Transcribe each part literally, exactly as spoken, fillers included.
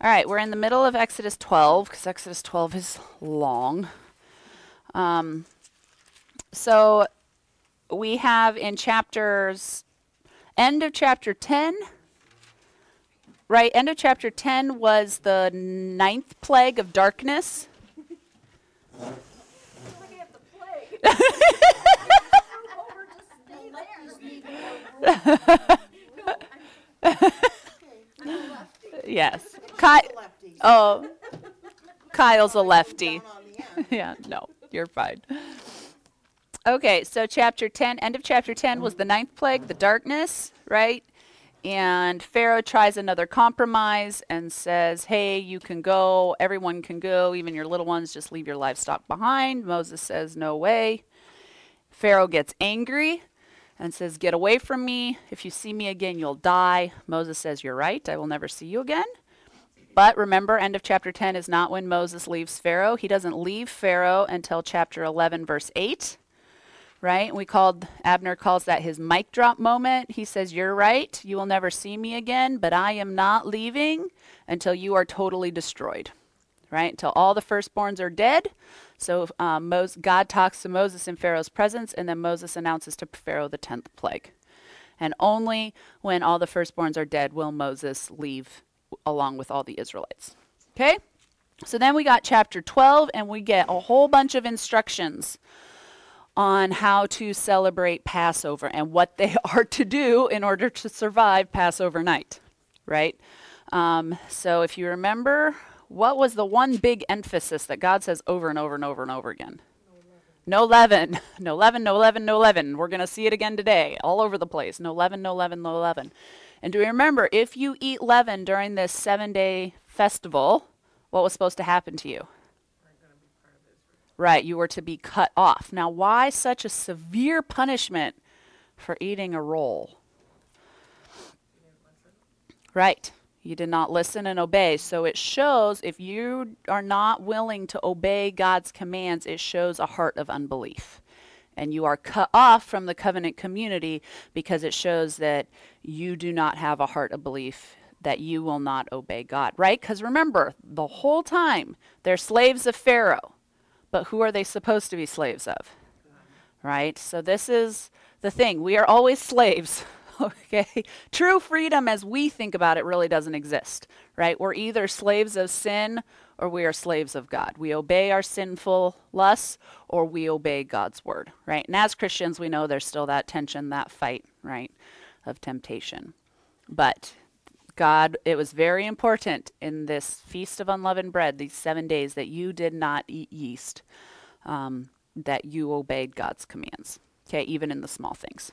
All right, we're in the middle of Exodus twelve because Exodus twelve is long. Um, so we have in chapters, end of chapter ten, right? End of chapter ten was the ninth plague of darkness. Yes. Ky- oh, Kyle's a lefty. Yeah, no, you're fine. Okay, so chapter ten, end of chapter ten was the ninth plague, the darkness, right? And Pharaoh tries another compromise and says, hey, you can go, everyone can go, even your little ones, just leave your livestock behind. Moses says, no way. Pharaoh gets angry and says, get away from me. If you see me again, you'll die. Moses says, you're right, I will never see you again. But remember, end of chapter ten is not when Moses leaves Pharaoh. He doesn't leave Pharaoh until chapter eleven, verse eight. Right? We called, Abner calls that his mic drop moment. He says, you're right, you will never see me again, but I am not leaving until you are totally destroyed. Right? Until all the firstborns are dead. So um, Moses, God talks to Moses in Pharaoh's presence, and then Moses announces to Pharaoh the tenth plague. And only when all the firstborns are dead will Moses leave along with all the Israelites. Okay? So then we got chapter twelve, and we get a whole bunch of instructions on how to celebrate Passover and what they are to do in order to survive Passover night, right? Um, so if you remember, what was the one big emphasis that God says over and over and over and over again? No leaven. No leaven, no leaven, no leaven. We're going to see it again today, all over the place. No leaven, no leaven, no leaven. And do you remember, if you eat leaven during this seven-day festival, what was supposed to happen to you? Right, you were to be cut off. Now, why such a severe punishment for eating a roll? Right, you did not listen and obey. So it shows, if you are not willing to obey God's commands, it shows a heart of unbelief. And you are cut off from the covenant community because it shows that you do not have a heart of belief, that you will not obey God, right? Because remember, the whole time, they're slaves of Pharaoh. But who are they supposed to be slaves of? Right? So this is the thing. We are always slaves. Okay? True freedom as we think about it really doesn't exist. Right? We're either slaves of sin or we are slaves of God. We obey our sinful lusts or we obey God's word. Right? And as Christians, we know there's still that tension, that fight, right, of temptation. But God, it was very important in this Feast of Unleavened Bread, these seven days, that you did not eat yeast, um, that you obeyed God's commands, okay, even in the small things.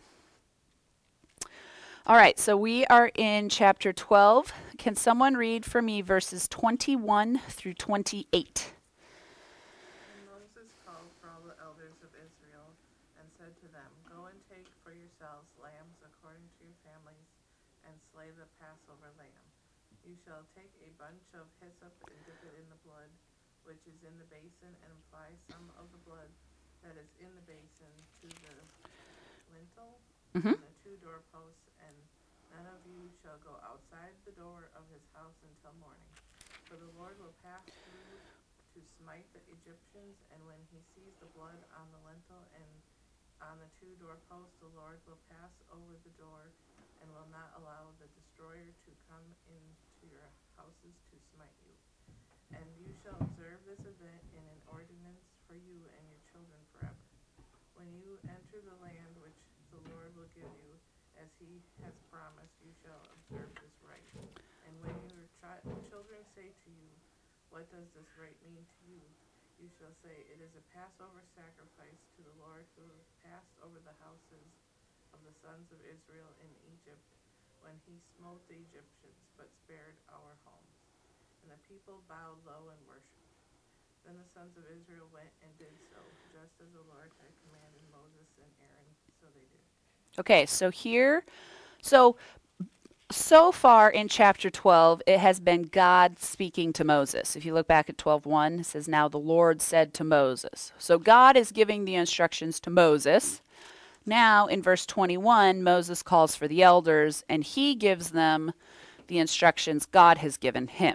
All right, so we are in chapter twelve. Can someone read for me verses twenty-one through twenty-eight? And Moses called for all the elders of Israel and said to them, go and take for yourselves lambs according to your families, and slay the Passover lamb. You shall take a bunch of hyssop and dip it in the blood which is in the basin, and apply some of the blood that is in the basin to the lintel Mm-hmm. and the two doorposts, and none of you shall go outside the door of his house until morning. For the Lord will pass through to smite the Egyptians, and when he sees the blood on the lintel and on the two doorposts, the Lord will pass over the door and will not allow the destroyer to come into your houses to smite you. And you shall observe this event in an ordinance for you and your children forever. When you enter the land which the Lord will give you, as he has promised, you shall observe this rite. And when your chi- children say to you, what does this rite mean to you? You shall say, it is a Passover sacrifice to the Lord who passed over the houses of the sons of Israel in Egypt when he smote the Egyptians, but spared our homes. And the people bowed low and worshipped. Then the sons of Israel went and did so, just as the Lord had commanded Moses and Aaron, so they did. Okay, so here, so so far in chapter twelve, it has been God speaking to Moses. If you look back at twelve one, it says, now the Lord said to Moses. So God is giving the instructions to Moses. Now, in verse twenty-one, Moses calls for the elders, and he gives them the instructions God has given him.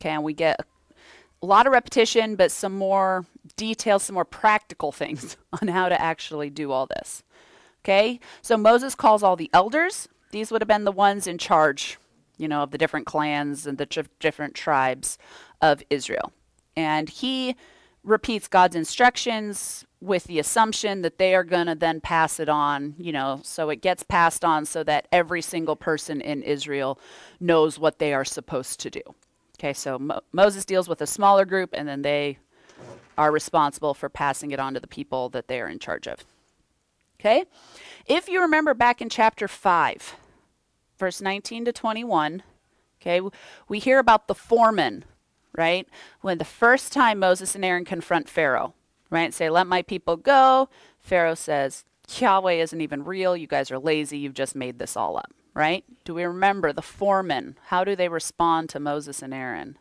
Okay, and we get a lot of repetition, but some more details, some more practical things on how to actually do all this. Okay, so Moses calls all the elders. These would have been the ones in charge, you know, of the different clans and the tr- different tribes of Israel. And he repeats God's instructions with the assumption that they are going to then pass it on, you know, so it gets passed on so that every single person in Israel knows what they are supposed to do. Okay, so Mo- Moses deals with a smaller group, and then they are responsible for passing it on to the people that they are in charge of. Okay, if you remember back in chapter five, verse nineteen to twenty-one, okay, we hear about the foreman, right? When the first time Moses and Aaron confront Pharaoh, right, and say, let my people go, Pharaoh says, Yahweh isn't even real, you guys are lazy, you've just made this all up, right? Do we remember the foreman? How do they respond to Moses and Aaron?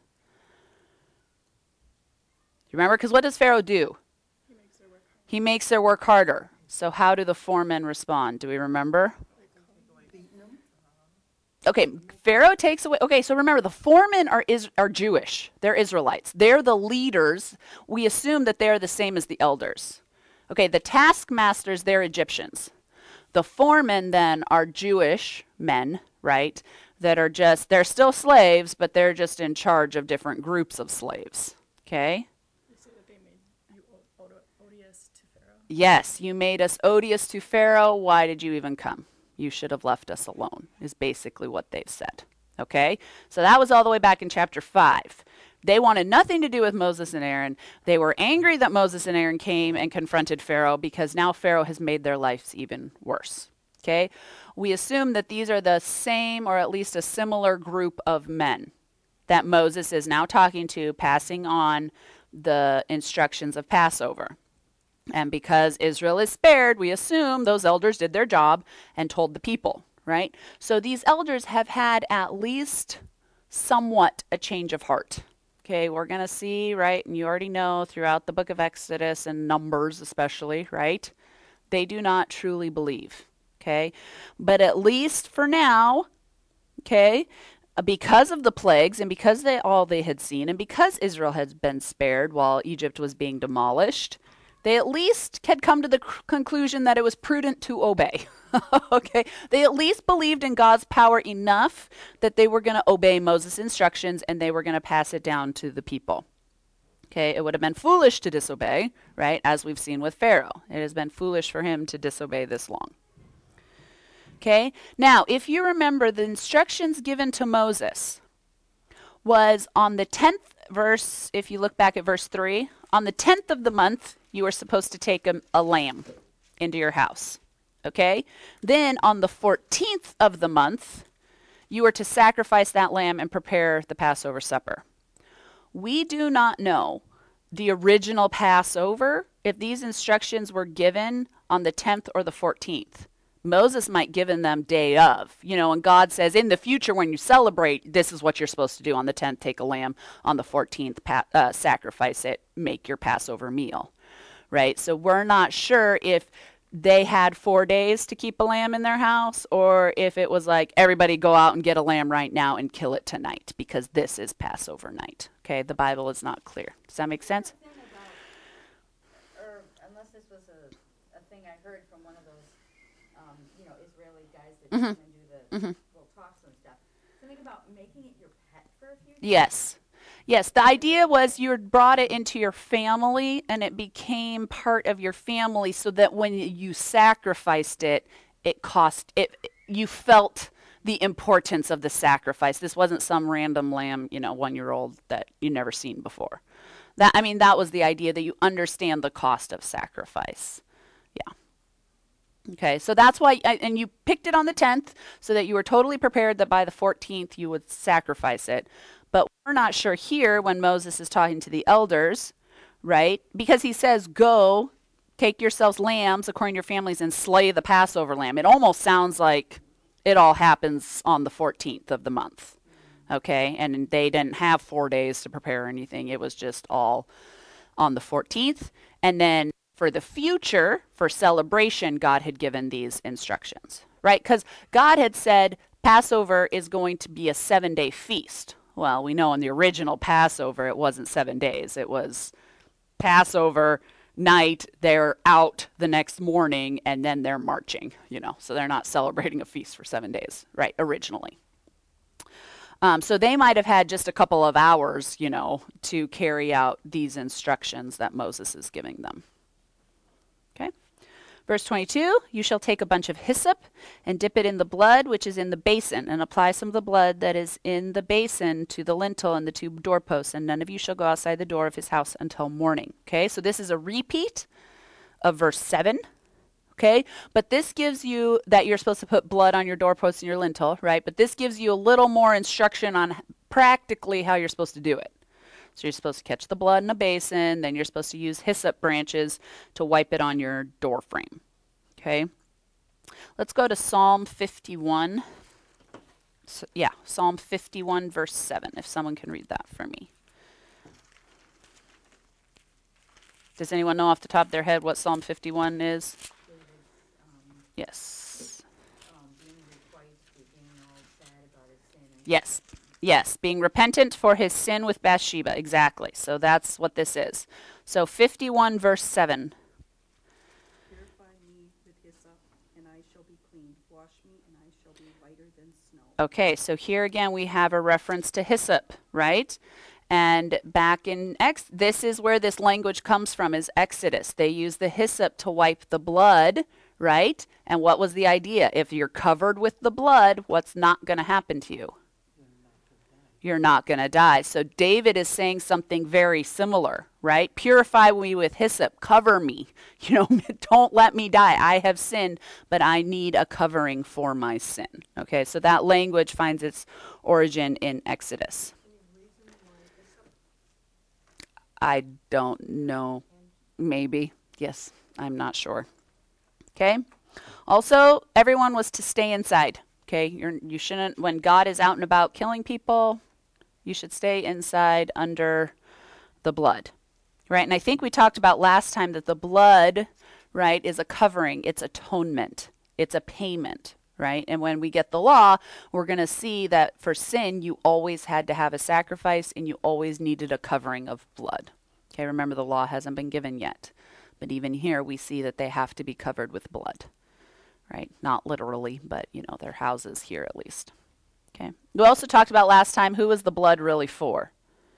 You remember? Because what does Pharaoh do? He makes their work harder. He makes their work harder. So how do the foremen respond? Do we remember? Okay, Pharaoh takes away. Okay, so remember, the foremen are is, are Jewish. They're Israelites. They're the leaders. We assume that they're the same as the elders. Okay, the taskmasters, they're Egyptians. The foremen then are Jewish men, right? That are just, they're still slaves, but they're just in charge of different groups of slaves. Okay? Yes, you made us odious to Pharaoh. Why did you even come? You should have left us alone, is basically what they've said. Okay? So that was all the way back in chapter five. They wanted nothing to do with Moses and Aaron. They were angry that Moses and Aaron came and confronted Pharaoh because now Pharaoh has made their lives even worse. Okay? We assume that these are the same or at least a similar group of men that Moses is now talking to, passing on the instructions of Passover. And because Israel is spared, we assume those elders did their job and told the people, right? So these elders have had at least somewhat a change of heart. Okay, we're going to see, right, and you already know throughout the book of Exodus and Numbers especially, right? They do not truly believe, okay? But at least for now, okay, because of the plagues and because they all they had seen and because Israel had been spared while Egypt was being demolished, they at least had come to the c- conclusion that it was prudent to obey. Okay, they at least believed in God's power enough that they were going to obey Moses' instructions and they were going to pass it down to the people. Okay, it would have been foolish to disobey, right, as we've seen with Pharaoh. It has been foolish for him to disobey this long. Okay, now if you remember, the instructions given to Moses was on the tenth verse, if you look back at verse three, on the tenth of the month, you were supposed to take a, a lamb into your house. Okay? Then on the fourteenth of the month, you were to sacrifice that lamb and prepare the Passover supper. We do not know the original Passover if these instructions were given on the tenth or the fourteenth. Moses might given them day of, you know, and God says in the future when you celebrate, this is what you're supposed to do. On the tenth, take a lamb. On the fourteenth, pa- uh, sacrifice it, make your Passover meal, right? So we're not sure if they had four days to keep a lamb in their house or if it was like everybody go out and get a lamb right now and kill it tonight because this is Passover night. Okay, the Bible is not clear. Does that make sense? About, or unless this was a, a thing I heard from one of those Um, you know, Israeli guys that Mhm. come and do the Mhm. little talks and stuff. Something about making it your pet for a few days? Yes. Yes, the idea was you had brought it into your family and it became part of your family so that when you sacrificed it, it cost it you felt the importance of the sacrifice. This wasn't some random lamb, you know, one year old that you never seen before. That I mean that was the idea that you understand the cost of sacrifice. Yeah. Okay, so that's why, and you picked it on the tenth so that you were totally prepared that by the fourteenth you would sacrifice it. But we're not sure here when Moses is talking to the elders, right? Because he says, go, take yourselves lambs according to your families and slay the Passover lamb. It almost sounds like it all happens on the fourteenth of the month. Okay, and they didn't have four days to prepare anything. It was just all on the fourteenth. And then for the future, for celebration, God had given these instructions, right? Because God had said Passover is going to be a seven-day feast. Well, we know in the original Passover, it wasn't seven days. It was Passover night, they're out the next morning, and then they're marching, you know. So they're not celebrating a feast for seven days, right, originally. Um, so they might have had just a couple of hours, you know, to carry out these instructions that Moses is giving them. Okay. Verse twenty-two, you shall take a bunch of hyssop and dip it in the blood which is in the basin, and apply some of the blood that is in the basin to the lintel and the two doorposts, and none of you shall go outside the door of his house until morning. Okay, so this is a repeat of verse seven. Okay, but this gives you that you're supposed to put blood on your doorpost and your lintel, right? But this gives you a little more instruction on practically how you're supposed to do it. So you're supposed to catch the blood in a basin, then you're supposed to use hyssop branches to wipe it on your door frame. Okay, let's go to Psalm fifty-one. So, yeah, Psalm fifty-one, verse seven, if someone can read that for me. Does anyone know off the top of their head what Psalm fifty-one is? Yes. Um, being requited to being all sad about his sin. And Yes. Yes. Being repentant for his sin with Bathsheba. Exactly. So that's what this is. So fifty-one, verse seven. Purify me with hyssop, and I shall be clean. Wash me, and I shall be whiter than snow. Okay. So here again, we have a reference to hyssop, right? And back in Ex, this is where this language comes from, is Exodus. They use the hyssop to wipe the blood, right? And what was the idea? If you're covered with the blood, what's not going to happen to you? You're not going to die. So David is saying something very similar, right? Purify me with hyssop, cover me. You know, don't let me die. I have sinned, but I need a covering for my sin. Okay, so that language finds its origin in Exodus. I don't know. Maybe. Yes, I'm not sure. Okay. Also, everyone was to stay inside. Okay. You're, you shouldn't, when God is out and about killing people, you should stay inside under the blood. Right. And I think we talked about last time that the blood, right, is a covering. It's atonement. It's a payment. Right. And when we get the law, we're going to see that for sin, you always had to have a sacrifice and you always needed a covering of blood. Okay. Remember, the law hasn't been given yet. But even here, we see that they have to be covered with blood, right? Not literally, but, you know, their houses here at least. Okay. We also talked about last time, who was the blood really for?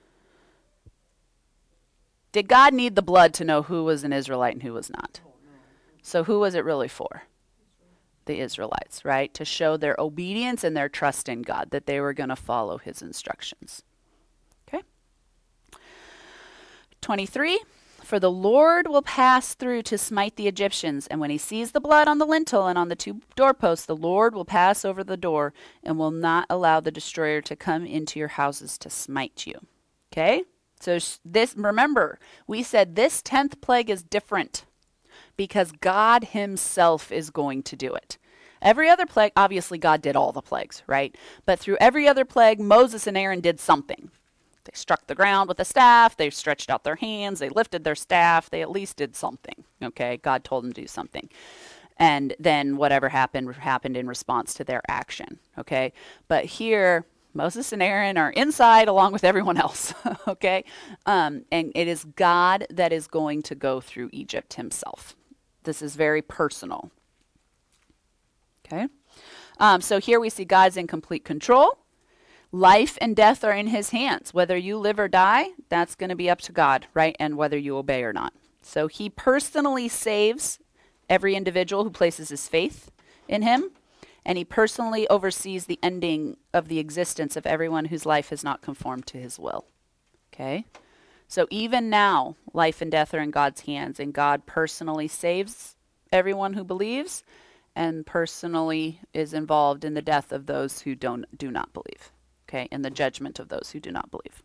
Did God need the blood to know who was an Israelite and who was not? So who was it really for? The Israelites, right? To show their obedience and their trust in God, that they were going to follow his instructions. Okay. twenty-three. For the Lord will pass through to smite the Egyptians, and when he sees the blood on the lintel and on the two doorposts, the Lord will pass over the door and will not allow the destroyer to come into your houses to smite you. Okay? So this, remember, we said this tenth plague is different because God himself is going to do it. Every other plague, obviously God did all the plagues, right? But through every other plague, Moses and Aaron did something. They struck the ground with a staff. They stretched out their hands. They lifted their staff. They at least did something. Okay, God told them to do something. And then whatever happened, happened in response to their action. Okay, but here, Moses and Aaron are inside along with everyone else. Okay, um, and it is God that is going to go through Egypt himself. This is very personal. Okay, um, so here we see God's in complete control. Life and death are in his hands. Whether you live or die, that's going to be up to God, right? And whether you obey or not. So he personally saves every individual who places his faith in him. And he personally oversees the ending of the existence of everyone whose life has not conformed to his will. Okay? So even now, life and death are in God's hands. And God personally saves everyone who believes and personally is involved in the death of those who don't do not believe. Okay, and the judgment of those who do not believe.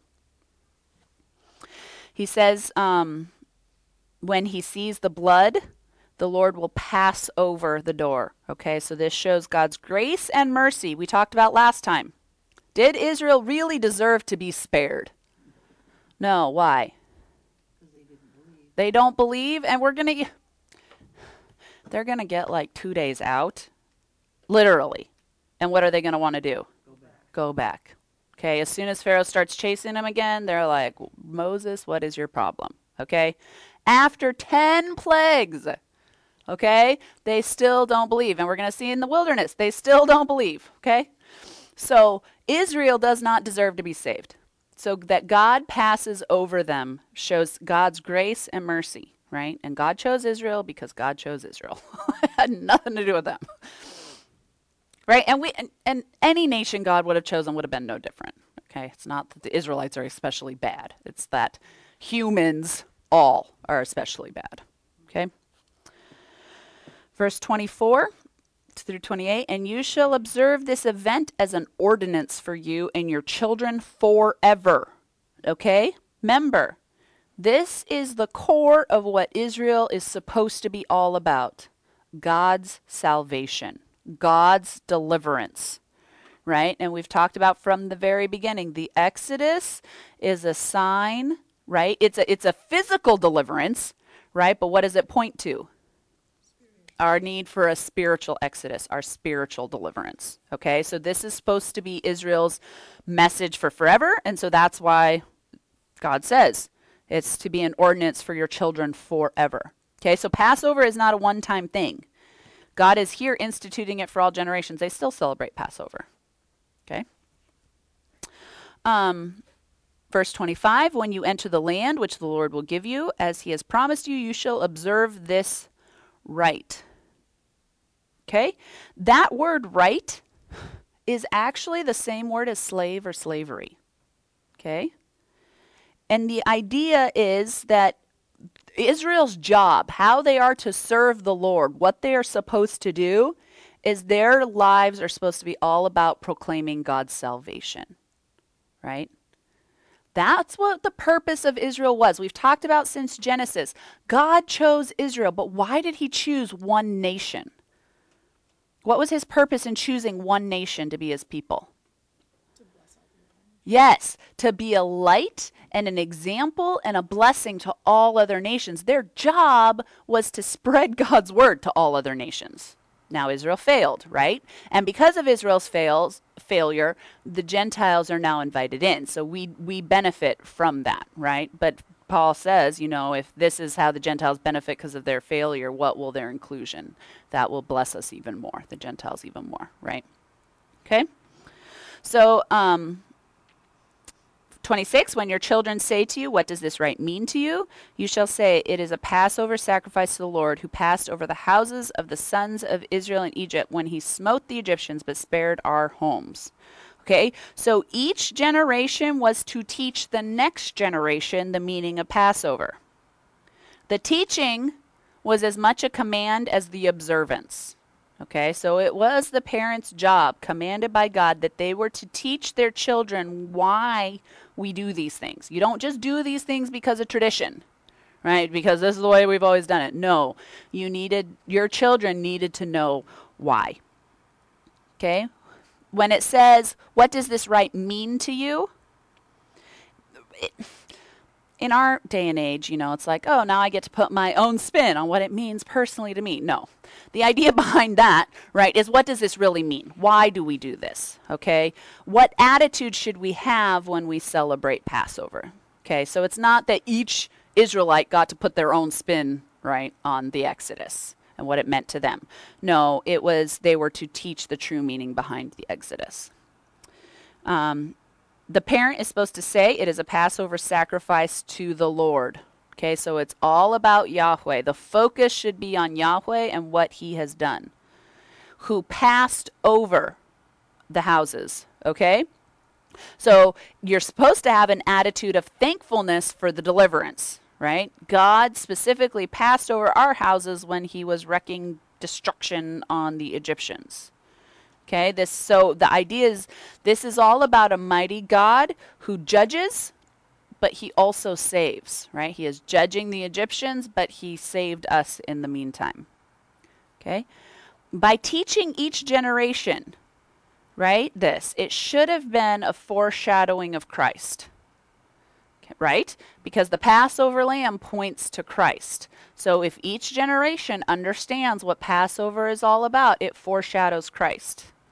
He says, um, when he sees the blood, the Lord will pass over the door. Okay, so this shows God's grace and mercy we talked about last time. Did Israel really deserve to be spared? No, why? They didn't believe. They don't believe, and we're going to, they're going to get like two days out, literally. And what are they going to want to do? Go back. Go back. Okay, as soon as Pharaoh starts chasing them again, they're like, Moses, what is your problem? Okay, after ten plagues, okay, they still don't believe. And we're going to see in the wilderness, they still don't believe, okay? So Israel does not deserve to be saved. So that God passes over them shows God's grace and mercy, right? And God chose Israel because God chose Israel. It had nothing to do with them. Right? And we and, and any nation God would have chosen would have been no different. Okay? It's not that the Israelites are especially bad. It's that humans all are especially bad. Okay? Verse twenty-four through twenty-eight, and you shall observe this event as an ordinance for you and your children forever. Okay? Remember, this is the core of what Israel is supposed to be all about. God's salvation. God's deliverance, right? And we've talked about from the very beginning, the Exodus is a sign, right? It's a, it's a physical deliverance, right? But what does it point to? Our need for a spiritual exodus, our spiritual deliverance, okay? So this is supposed to be Israel's message for forever, and so that's why God says it's to be an ordinance for your children forever, okay? So Passover is not a one-time thing. God is here instituting it for all generations. They still celebrate Passover. Okay? Um, verse twenty-five, when you enter the land which the Lord will give you, as he has promised you, you shall observe this rite. Okay? That word rite is actually the same word as slave or slavery. Okay? And the idea is that Israel's job, how they are to serve the Lord, what they are supposed to do, is their lives are supposed to be all about proclaiming God's salvation, right? That's what the purpose of Israel was. We've talked about since Genesis. God chose Israel, but why did he choose one nation? What was his purpose in choosing one nation to be his people? Yes, to be a light and an example and a blessing to all other nations. Their job was to spread God's word to all other nations. Now Israel failed, right? And because of Israel's fails, failure, the Gentiles are now invited in. So we we benefit from that, right? But Paul says, you know, if this is how the Gentiles benefit because of their failure, what will their inclusion? That will bless us even more, the Gentiles even more, right? Okay? So, um... twenty-six, when your children say to you, what does this rite mean to you? You shall say, it is a Passover sacrifice to the Lord, who passed over the houses of the sons of Israel in Egypt when he smote the Egyptians but spared our homes. Okay, so each generation was to teach the next generation the meaning of Passover. The teaching was as much a command as the observance. Okay, so it was the parents' job, commanded by God, that they were to teach their children why we do these things. You don't just do these things because of tradition, right? Because this is the way we've always done it. No, you needed, your children needed to know why. Okay, when it says, what does this rite mean to you? It, in our day and age, you know, it's like, oh, now I get to put my own spin on what it means personally to me. No. The idea behind that, right, is what does this really mean? Why do we do this? Okay? What attitude should we have when we celebrate Passover? Okay, so it's not that each Israelite got to put their own spin, right, on the Exodus and what it meant to them. No, it was they were to teach the true meaning behind the Exodus. Um, the parent is supposed to say it is a Passover sacrifice to the Lord. Okay, so it's all about Yahweh. The focus should be on Yahweh and what he has done. Who passed over the houses, okay? So you're supposed to have an attitude of thankfulness for the deliverance, right? God specifically passed over our houses when he was wreaking destruction on the Egyptians. Okay, this so the idea is this is all about a mighty God who judges, but he also saves, right? He is judging the Egyptians, but he saved us in the meantime. Okay? By teaching each generation, right, this, it should have been a foreshadowing of Christ. Okay, right? Because the Passover lamb points to Christ. So if each generation understands what Passover is all about, it foreshadows Christ.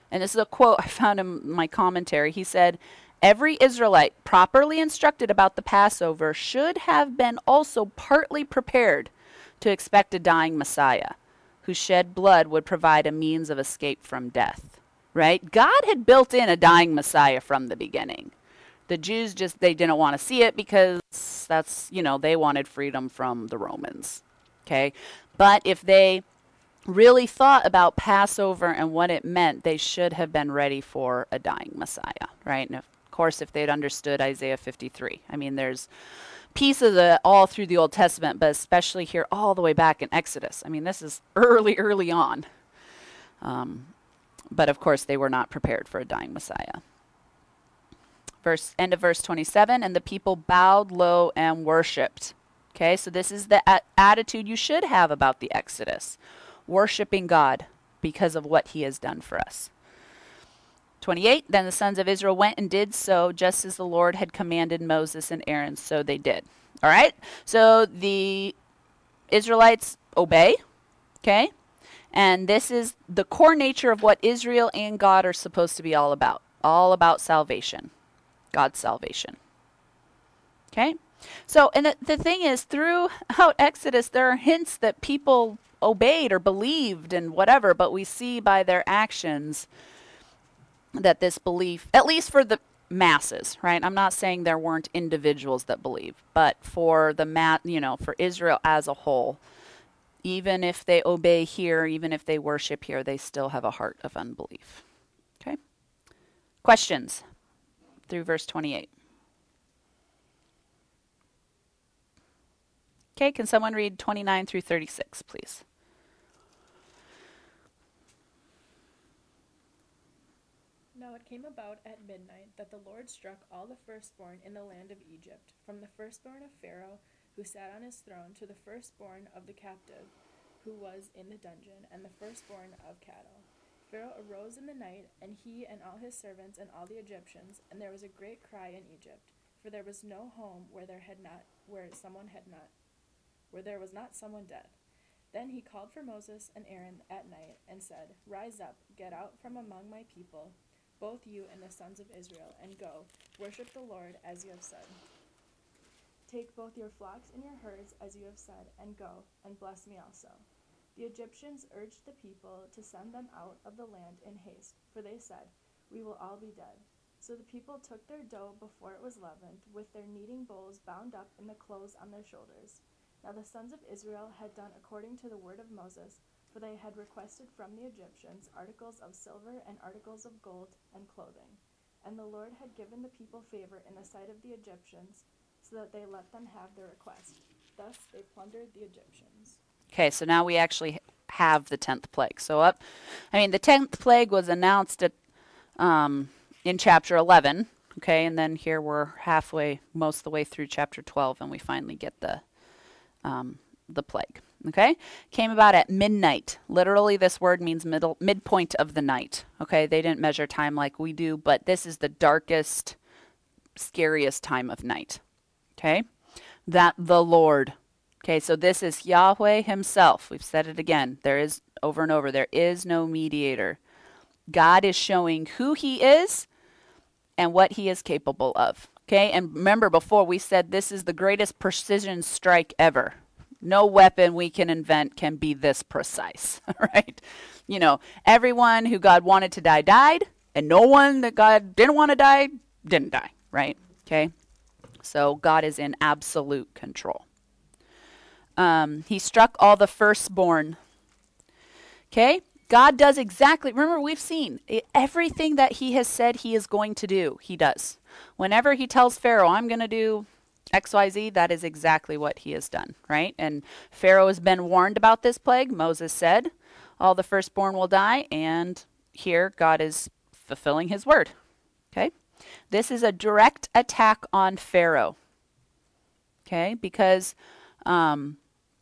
And this is a quote I found in my commentary. He said, every Israelite properly instructed about the Passover should have been also partly prepared to expect a dying Messiah, whose shed blood would provide a means of escape from death. Right? God had built in a dying Messiah from the beginning. The Jews just, they didn't want to see it because that's, you know, they wanted freedom from the Romans. Okay? But if they really thought about Passover and what it meant, they should have been ready for a dying Messiah, right? And of course, if they'd understood Isaiah fifty-three. I mean, there's pieces of it all through the Old Testament, but especially here all the way back in Exodus. I mean, this is early, early on. Um, but of course, they were not prepared for a dying Messiah. Verse, end of verse twenty-seven, and the people bowed low and worshipped. Okay, so this is the a- attitude you should have about the Exodus. Worshipping God because of what he has done for us. twenty-eight, then the sons of Israel went and did so just as the Lord had commanded Moses and Aaron, so they did. All right, so the Israelites obey, okay? And this is the core nature of what Israel and God are supposed to be all about. All about salvation. God's salvation. Okay? So, and the, the thing is, throughout Exodus, there are hints that people obeyed or believed and whatever, but we see by their actions that this belief, at least for the masses, right? I'm not saying there weren't individuals that believe, but for the ma- you know, for Israel as a whole, even if they obey here, even if they worship here, they still have a heart of unbelief. Okay? Questions through verse twenty-eight. Okay, can someone read twenty-nine through thirty-six, please? Now it came about at midnight that the Lord struck all the firstborn in the land of Egypt, from the firstborn of Pharaoh, who sat on his throne, to the firstborn of the captive, who was in the dungeon, and the firstborn of cattle. Pharaoh arose in the night, and he and all his servants and all the Egyptians, and there was a great cry in Egypt, for there was no home where there had not, where someone had not, where there was not someone dead. Then he called for Moses and Aaron at night, and said, Rise up, get out from among my people, both you and the sons of Israel, and go, worship the Lord as you have said. Take both your flocks and your herds as you have said, and go, and bless me also. The Egyptians urged the people to send them out of the land in haste, for they said, We will all be dead. So the people took their dough before it was leavened, with their kneading bowls bound up in the clothes on their shoulders. Now the sons of Israel had done according to the word of Moses, for they had requested from the Egyptians articles of silver and articles of gold and clothing. And the Lord had given the people favor in the sight of the Egyptians, so that they let them have their request. Thus they plundered the Egyptians. Okay, so now we actually have the tenth plague. So up, I mean, the tenth plague was announced at, um, in chapter eleven, okay, and then here we're halfway, most of the way through chapter twelve, and we finally get the um, the plague. Okay, came about at midnight. Literally, this word means middle midpoint of the night. Okay, they didn't measure time like we do, but this is the darkest, scariest time of night. Okay, that the Lord. Okay, so this is Yahweh himself. We've said it again. There is, over and over, there is no mediator. God is showing who he is and what he is capable of. Okay, and remember before we said this is the greatest precision strike ever. No weapon we can invent can be this precise, right? You know, everyone who God wanted to die died, and no one that God didn't want to die didn't die, right? Okay, so God is in absolute control. Um, he struck all the firstborn. Okay? God does exactly, remember we've seen, it, everything that he has said he is going to do, he does. Whenever he tells Pharaoh, I'm going to do X Y Z, that is exactly what he has done, right? And Pharaoh has been warned about this plague. Moses said, all the firstborn will die, and here God is fulfilling his word. Okay? This is a direct attack on Pharaoh. Okay? Because um,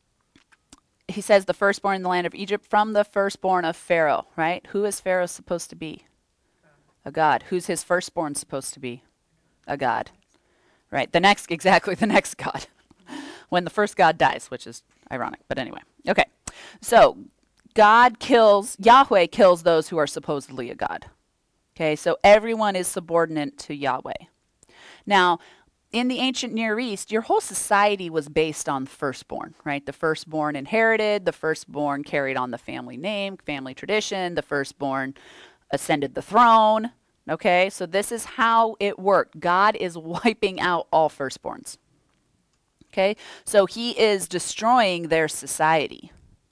he says the firstborn in the land of Egypt from the firstborn of Pharaoh, right? Who is Pharaoh supposed to be? A god. Who's his firstborn supposed to be? A god. Right. The next, exactly the next god. When the first god dies, which is ironic, but anyway. Okay. So God kills, Yahweh kills those who are supposedly a god. Okay, so everyone is subordinate to Yahweh. Now, in the ancient Near East, your whole society was based on firstborn, right? The firstborn inherited, the firstborn carried on the family name, family tradition, the firstborn ascended the throne. Okay, so this is how it worked. God is wiping out all firstborns. Okay, so he is destroying their society.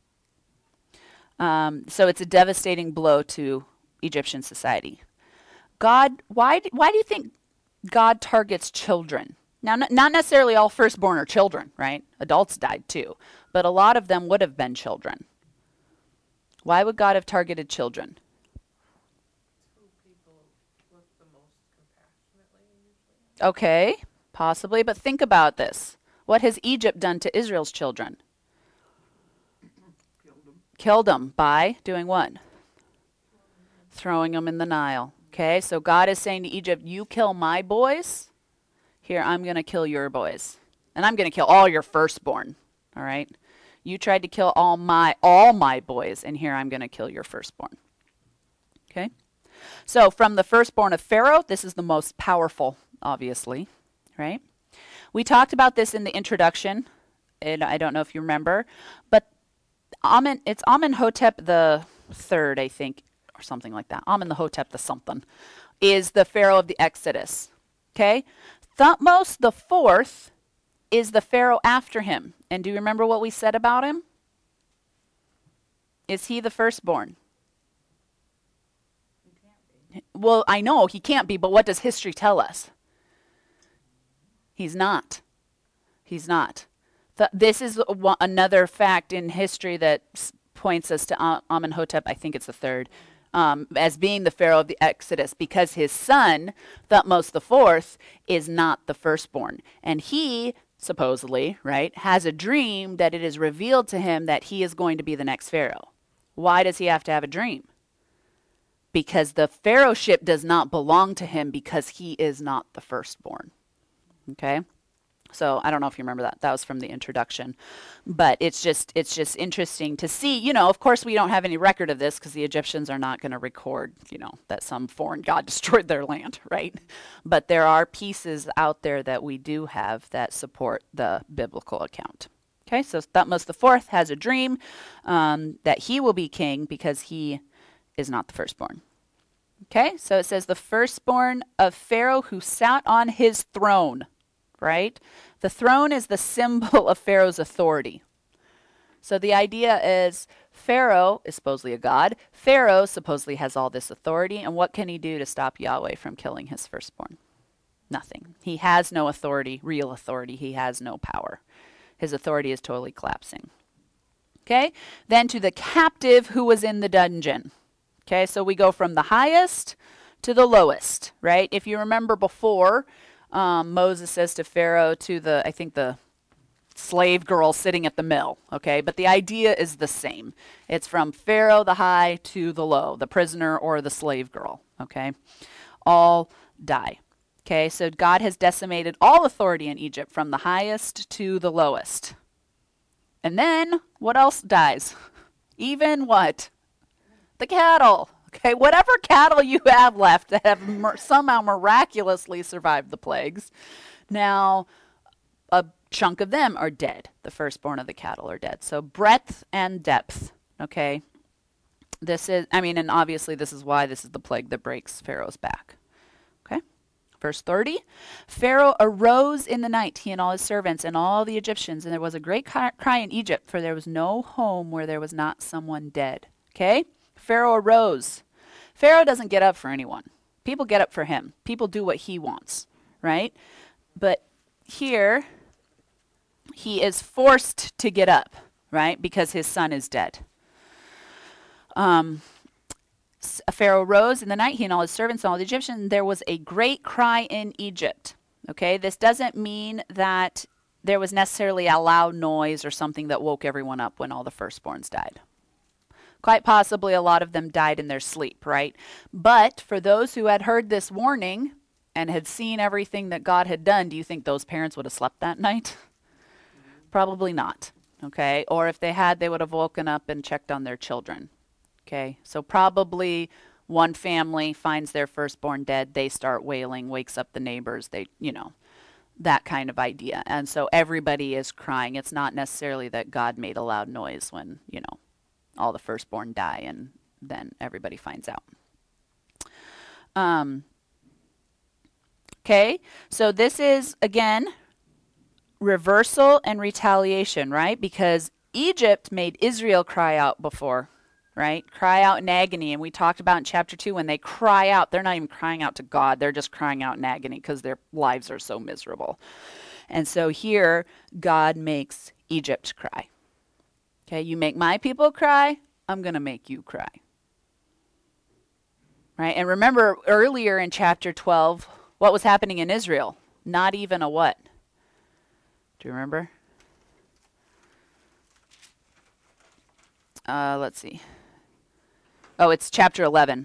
Um, so it's a devastating blow to Egyptian society. God, why, why do you think God targets children? Now, n- not necessarily all firstborn are children, right? Adults died too, but a lot of them would have been children. Why would God have targeted children? Who people look the most compassionately usually. Okay, possibly, but think about this. What has Egypt done to Israel's children? Killed them. Killed them by doing what? Throwing them in the Nile. Okay, so God is saying to Egypt, you kill my boys, here I'm going to kill your boys. And I'm going to kill all your firstborn. All right? You tried to kill all my all my boys, and here I'm going to kill your firstborn. Okay? So from the firstborn of Pharaoh, this is the most powerful, obviously, right? We talked about this in the introduction, and I don't know if you remember, but Amen, it's Amenhotep the third, I think, or something like that. Amenhotep the something is the Pharaoh of the Exodus. Okay? Thutmose the fourth is the Pharaoh after him. And do you remember what we said about him? Is he the firstborn? You can't be. Well, I know he can't be, but what does history tell us? He's not. He's not. Th- this is w- another fact in history that s- points us to Am- Amenhotep, I think it's the third, um, as being the Pharaoh of the Exodus, because his son, Thutmose the fourth, is not the firstborn. And he, supposedly, right, has a dream that it is revealed to him that he is going to be the next Pharaoh. Why does he have to have a dream? Because the pharaohship does not belong to him because he is not the firstborn. Okay? So I don't know if you remember that. That was from the introduction. But it's just it's just interesting to see, you know, of course we don't have any record of this because the Egyptians are not going to record, you know, that some foreign god destroyed their land, right? But there are pieces out there that we do have that support the biblical account. Okay, so Thutmose the fourth has a dream um, that he will be king because he is not the firstborn. Okay, so it says the firstborn of Pharaoh who sat on his throne, right? The throne is the symbol of Pharaoh's authority. So the idea is Pharaoh is supposedly a god. Pharaoh supposedly has all this authority, and what can he do to stop Yahweh from killing his firstborn? Nothing. He has no authority, real authority. He has no power. His authority is totally collapsing. Okay, then to the captive who was in the dungeon. Okay, so we go from the highest to the lowest, right? If you remember before, um, Moses says to Pharaoh, to the, I think the slave girl sitting at the mill, okay? But the idea is the same. It's from Pharaoh the high to the low, the prisoner or the slave girl, okay? All die. Okay, so God has decimated all authority in Egypt from the highest to the lowest. And then what else dies? Even what? The cattle. Okay, whatever cattle you have left that have mer- somehow miraculously survived the plagues, now a chunk of them are dead. The firstborn of the cattle are dead. So breadth and depth. Okay, this is, I mean, and obviously this is why this is the plague that breaks Pharaoh's back. Okay, verse thirty. Pharaoh arose in the night, he and all his servants and all the Egyptians, and there was a great cry in Egypt, for there was no home where there was not someone dead. Okay. Pharaoh arose. Pharaoh doesn't get up for anyone. People get up for him. People do what he wants, right? But here, he is forced to get up, right? Because his son is dead. Um, Pharaoh rose in the night, he and all his servants and all the Egyptians, and there was a great cry in Egypt. Okay, this doesn't mean that there was necessarily a loud noise or something that woke everyone up when all the firstborns died. Quite possibly a lot of them died in their sleep, right? But for those who had heard this warning and had seen everything that God had done, do you think those parents would have slept that night? Probably not, Okay, or if they had, they would have woken up and checked on their children. Okay, so probably one family finds their firstborn dead, they start wailing, wakes up the neighbors, they, you know, that kind of idea. And so everybody is crying. It's not necessarily that God made a loud noise when, you know, all the firstborn die and then everybody finds out. Um, okay, so this is, again, reversal and retaliation, right? Because Egypt made Israel cry out before, right? Cry out in agony. And we talked about in chapter two, when they cry out, they're not even crying out to God. They're just crying out in agony because their lives are so miserable. And so here, God makes Egypt cry. Okay, you make my people cry, I'm going to make you cry. Right? And remember earlier in chapter twelve, what was happening in Israel? Not even a what? Do you remember? Uh, let's see. Oh, it's chapter eleven.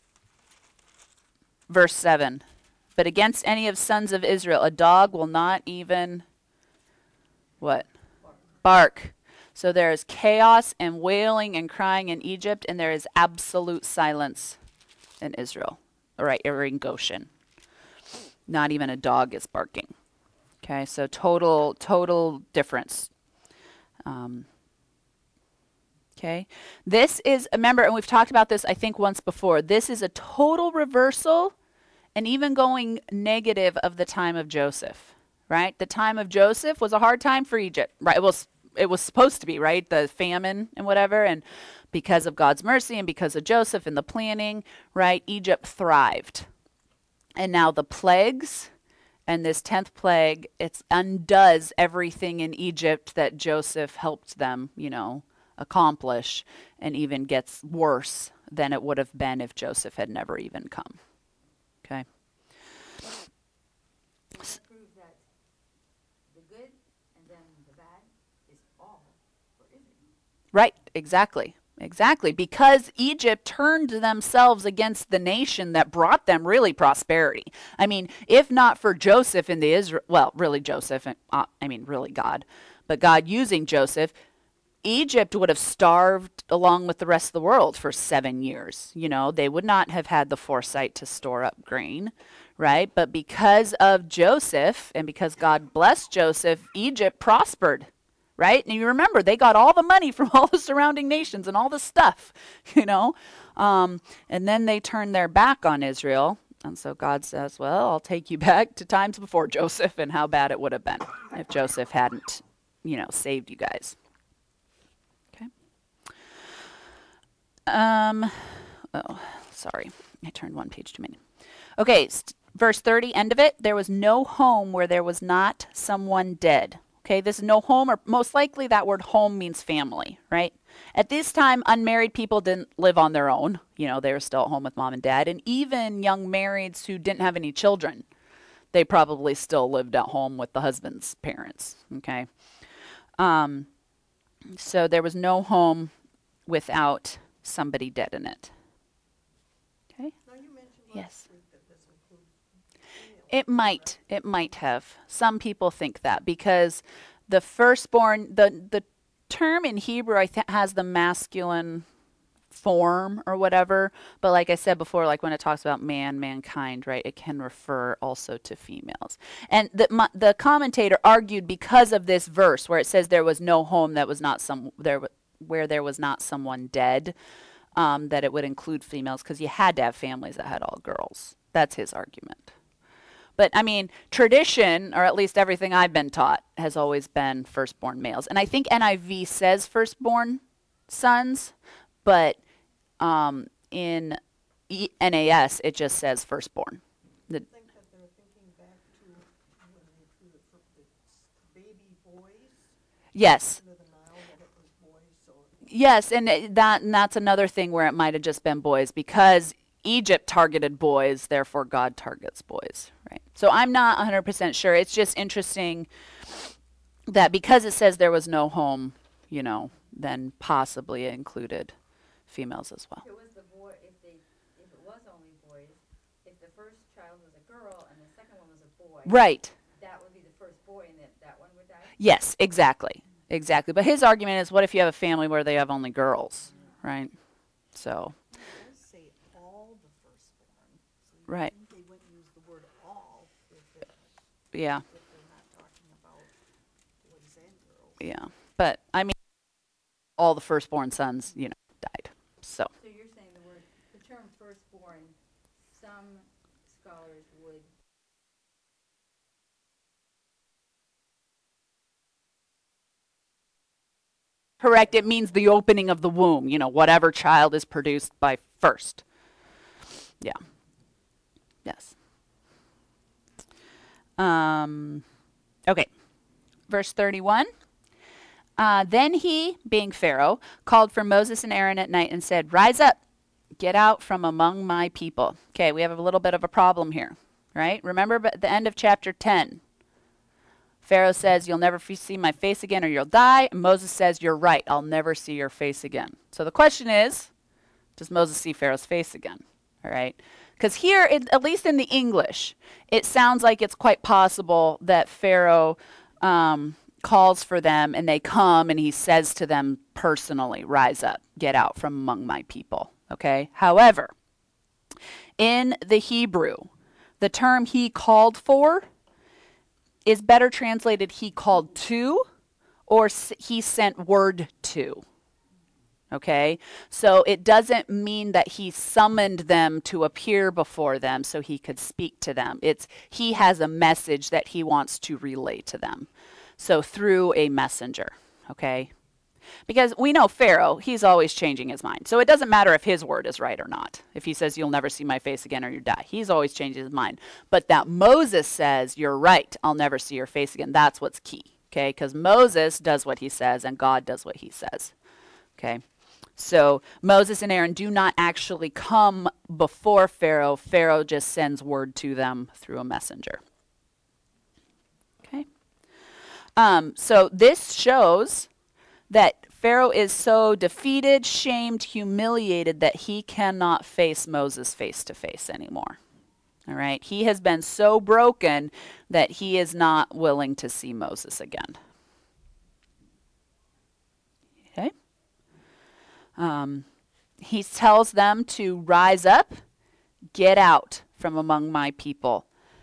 Verse seven. But against any of sons of Israel, a dog will not even, what? Bark. Bark. So there is chaos and wailing and crying in Egypt, and there is absolute silence in Israel. All right, or in Goshen. Not even a dog is barking. Okay, so total, total difference. Um, okay, this is, remember, and we've talked about this, I think, once before. This is a total reversal and even going negative of the time of Joseph, right? The time of Joseph was a hard time for Egypt, right? It was, it was supposed to be, right? The famine and whatever, and because of God's mercy and because of Joseph and the planning, right? Egypt thrived. And now the plagues, and this tenth plague, it undoes everything in Egypt that Joseph helped them, you know, accomplish, and even gets worse than it would have been if Joseph had never even come. Okay. It proves that the good and then the bad is all for Israel. Right, exactly. Exactly, because Egypt turned themselves against the nation that brought them really prosperity. I mean, if not for Joseph in the Israel, well, really Joseph, uh, I mean, really God, but God using Joseph, Egypt would have starved along with the rest of the world for seven years. You know, they would not have had the foresight to store up grain, right? But because of Joseph and because God blessed Joseph, Egypt prospered. Right? And you remember, they got all the money from all the surrounding nations and all the stuff, you know. Um, and then they turned their back on Israel. And so God says, well, I'll take you back to times before Joseph and how bad it would have been if Joseph hadn't, you know, saved you guys. Okay. Um, oh, sorry. I turned one page too many. Okay, st- verse thirty, end of it. There was no home where there was not someone dead. Okay, this is no home, or most likely that word home means family, right? At this time, unmarried people didn't live on their own. You know, they were still at home with mom and dad. And even young marrieds who didn't have any children, they probably still lived at home with the husband's parents, okay? Um, so there was no home without somebody dead in it. Okay? Now you mentioned Yes. last week that this includes females. It might. It might have. Some people think that because the firstborn, the the term in Hebrew, I think, has the masculine form or whatever. But like I said before, like when it talks about man, mankind, right, it can refer also to females. And the my, the commentator argued because of this verse where it says there was no home that was not some there where there was not someone dead, um, that it would include females because you had to have families that had all girls. That's his argument. But, I mean, tradition, or at least everything I've been taught, has always been firstborn males. And I think N I V says firstborn sons, but um, in e- N A S, it just says firstborn. The, I think that they're thinking back to when they threw the, fir- the baby boys yes. into the Nile, that it was boys, so. Yes, and it- that and that's another thing where it might have just been boys, because Egypt targeted boys, therefore God targets boys, right? So I'm not one hundred percent sure. It's just interesting that because it says there was no home, you know, then possibly it included females as well. If it was the boy, if they, if it was only boys, if the first child was a girl and the second one was a boy, Right. that would be the first boy and that, that one would die? Yes, exactly. exactly. But his argument is, what if you have a family where they have only girls, right? So, It does say all the firstborn, so you right. think they wouldn't use the word all if it, Yeah, if they're not talking about boys and girls. yeah. But I mean, all the firstborn sons, you know, died. So, So you're saying the word, the term firstborn, some scholars would correct. It means the opening of the womb. You know, whatever child is produced by first. Yeah. Yes. Um. Okay. Verse thirty-one. Uh, then he, being Pharaoh, called for Moses and Aaron at night and said, "Rise up, get out from among my people." Okay, we have a little bit of a problem here, right? Remember at the end of chapter ten, Pharaoh says, "You'll never f- see my face again or you'll die." And Moses says, "You're right, I'll never see your face again." So the question is, does Moses see Pharaoh's face again? All right. Because here, it, at least in the English, it sounds like it's quite possible that Pharaoh um, calls for them and they come and he says to them personally, "Rise up, get out from among my people." Okay. However, in the Hebrew, the term "he called for" is better translated "he called to" or s- "he sent word to." Okay, so it doesn't mean that he summoned them to appear before them so he could speak to them. It's he has a message that he wants to relay to them. So through a messenger, okay? Because we know Pharaoh, he's always changing his mind. So it doesn't matter if his word is right or not. If he says, "You'll never see my face again or you die," he's always changing his mind. But that Moses says, "You're right, I'll never see your face again," that's what's key, okay? Because Moses does what he says and God does what he says, okay? So Moses and Aaron do not actually come before Pharaoh. Pharaoh just sends word to them through a messenger. Okay. Um, so this shows that Pharaoh is so defeated, shamed, humiliated that he cannot face Moses face to face anymore. All right. He has been so broken that he is not willing to see Moses again. Okay. Um, he tells them to rise up, get out from among my people.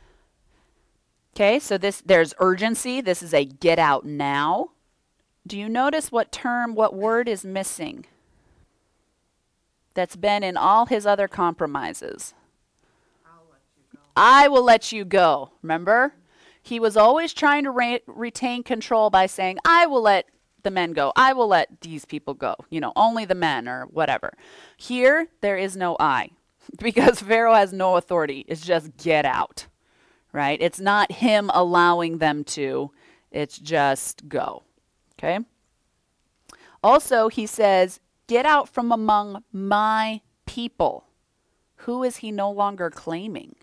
Okay, so this there's urgency. This is a get out now. Do you notice what term, what word is missing? That's been in all his other compromises. I'll let you go. I will let you go. Remember? He was always trying to re- retain control by saying, "I will let the men go. I will let these people go. You know, only the men," or whatever. Here, there is no I because Pharaoh has no authority. It's just get out, right? It's not him allowing them to. It's just go, okay? Also, he says, "Get out from among my people." Who is he no longer claiming?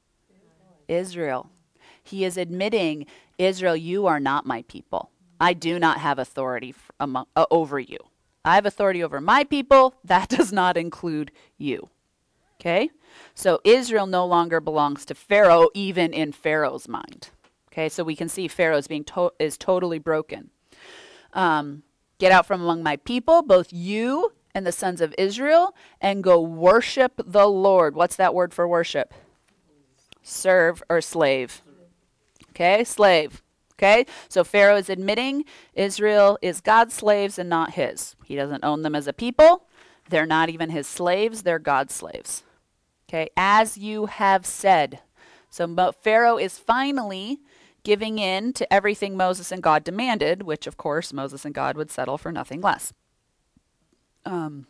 Israel. He is admitting, "Israel, you are not my people. I do not have authority f- among, uh, over you. I have authority over my people. That does not include you." Okay? So Israel no longer belongs to Pharaoh, even in Pharaoh's mind. Okay? So we can see Pharaoh is, being to- is totally broken. Um, Get out from among my people, both you and the sons of Israel, and go worship the Lord. What's that word for worship? Serve or slave. Okay, slave. Okay, so Pharaoh is admitting Israel is God's slaves and not his. He doesn't own them as a people. They're not even his slaves, they're God's slaves. Okay, as you have said. So Mo- Pharaoh is finally giving in to everything Moses and God demanded, which of course Moses and God would settle for nothing less. Um,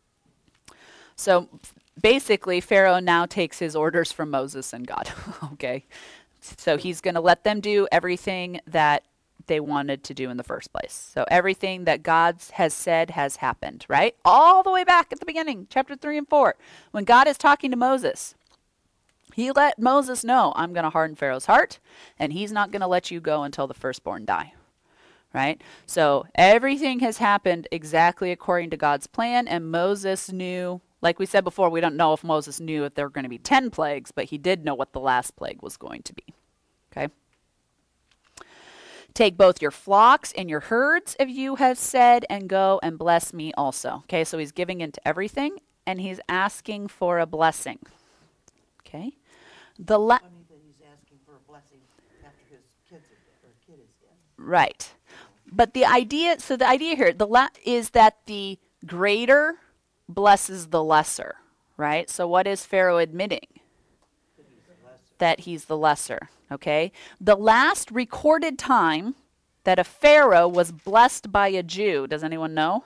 so basically, Pharaoh now takes his orders from Moses and God. Okay, so he's going to let them do everything that they wanted to do in the first place. So everything that God has said has happened, right? All the way back at the beginning, chapter three and four, when God is talking to Moses. He let Moses know, "I'm going to harden Pharaoh's heart, and he's not going to let you go until the firstborn die." Right? So everything has happened exactly according to God's plan, and Moses knew, like we said before, we don't know if Moses knew if there were going to be ten plagues, but he did know what the last plague was going to be. Okay? Take both your flocks and your herds, if you have said, and go and bless me also. Okay, so he's giving into everything, and he's asking for a blessing. Okay, the la- Funny that he's asking for a blessing after his kids are dead, or kid is dead. right. But the idea, so the idea here, the la- is that the greater blesses the lesser, right? So what is Pharaoh admitting? That he's the lesser. That he's the lesser, okay? The last recorded time that a Pharaoh was blessed by a Jew, does anyone know?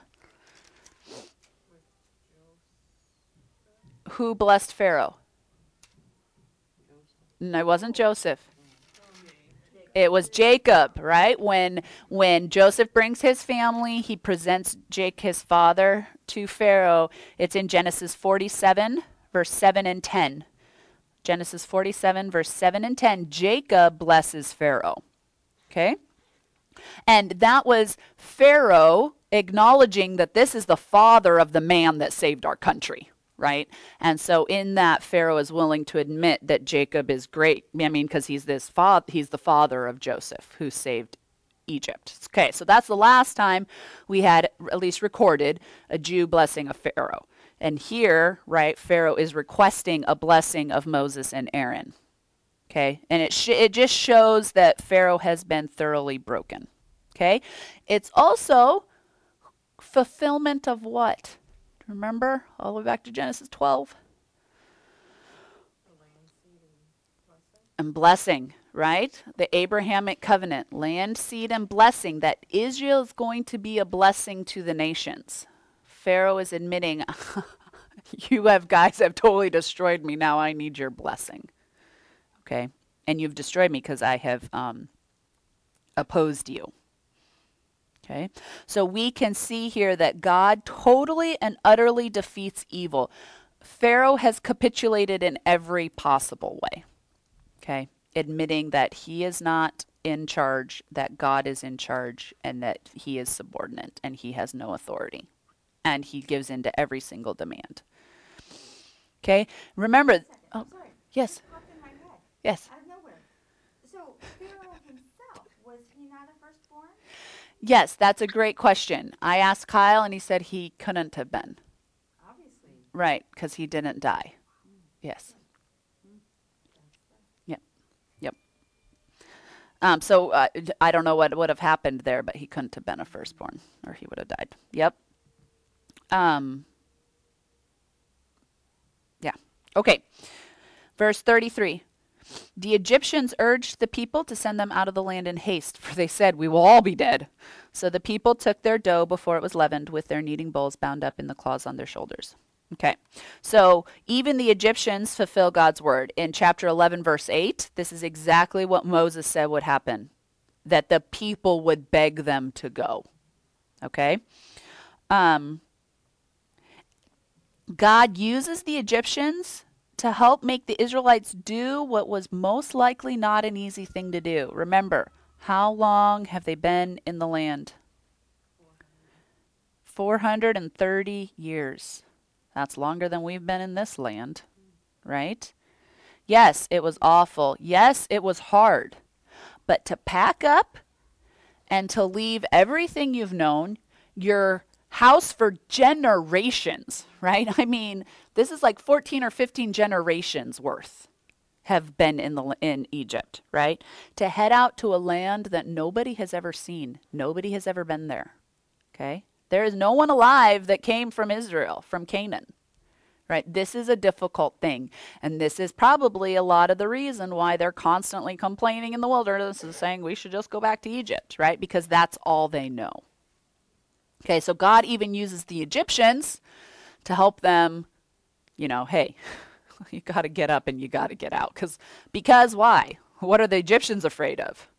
Who blessed Pharaoh? No, it wasn't Joseph. It was Jacob, right? When when Joseph brings his family, he presents Jake, his father, to Pharaoh. It's in Genesis forty-seven, verse seven and ten. Genesis forty-seven, verse seven and ten. Jacob blesses Pharaoh. Okay? And that was Pharaoh acknowledging that this is the father of the man that saved our country, right? And so in that, Pharaoh is willing to admit that Jacob is great. I mean, because he's this fa- he's the father of Joseph who saved Egypt. Okay, so that's the last time we had, at least recorded, a Jew blessing a Pharaoh. And here, right, Pharaoh is requesting a blessing of Moses and Aaron. Okay, and it sh- it just shows that Pharaoh has been thoroughly broken. Okay, it's also fulfillment of what? Remember, all the way back to Genesis twelve. And blessing, right? The Abrahamic covenant, land, seed, and blessing, that Israel is going to be a blessing to the nations. Pharaoh is admitting, you have guys have totally destroyed me. Now I need your blessing. Okay? And you've destroyed me because I have um, opposed you. Okay? So we can see here that God totally and utterly defeats evil. Pharaoh has capitulated in every possible way. Okay? Admitting that he is not in charge, that God is in charge, and that he is subordinate and he has no authority. And he gives in to every single demand. Okay? Remember, Wait a second, oh, I'm sorry. yes, This popped in my head, yes. out of nowhere. So Pharaoh himself, was he not a firstborn? Yes, that's a great question. I asked Kyle and he said he couldn't have been. Obviously. Right, because he didn't die. Yes. Yep. Yep. Um, so uh, d- I don't know what would have happened there, but he couldn't have been a firstborn, or he would have died. Yep. Um. Yeah. Okay. Verse thirty-three. The Egyptians urged the people to send them out of the land in haste, for they said, we will all be dead. So the people took their dough before it was leavened, with their kneading bowls bound up in the claws on their shoulders. Okay, so even the Egyptians fulfill God's word. In chapter eleven, verse eight, this is exactly what Moses said would happen, that the people would beg them to go. Okay? Um, God uses the Egyptians to help make the Israelites do what was most likely not an easy thing to do. Remember, how long have they been in the land? four hundred thirty years. That's longer than we've been in this land, right? Yes, it was awful. Yes, it was hard. But to pack up and to leave everything you've known, your house for generations, right? I mean, this is like fourteen or fifteen generations worth have been in the in Egypt, right? To head out to a land that nobody has ever seen. Nobody has ever been there. Okay? There is no one alive that came from Israel, from Canaan. Right? This is a difficult thing. And this is probably a lot of the reason why they're constantly complaining in the wilderness and saying we should just go back to Egypt, right? Because that's all they know. Okay, so God even uses the Egyptians to help them, you know, hey, you got to get up and you got to get out. Cause, because why? What are the Egyptians afraid of?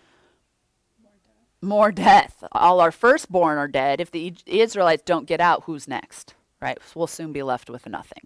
More death. All our firstborn are dead. If the Israelites don't get out, who's next? Right? We'll soon be left with nothing.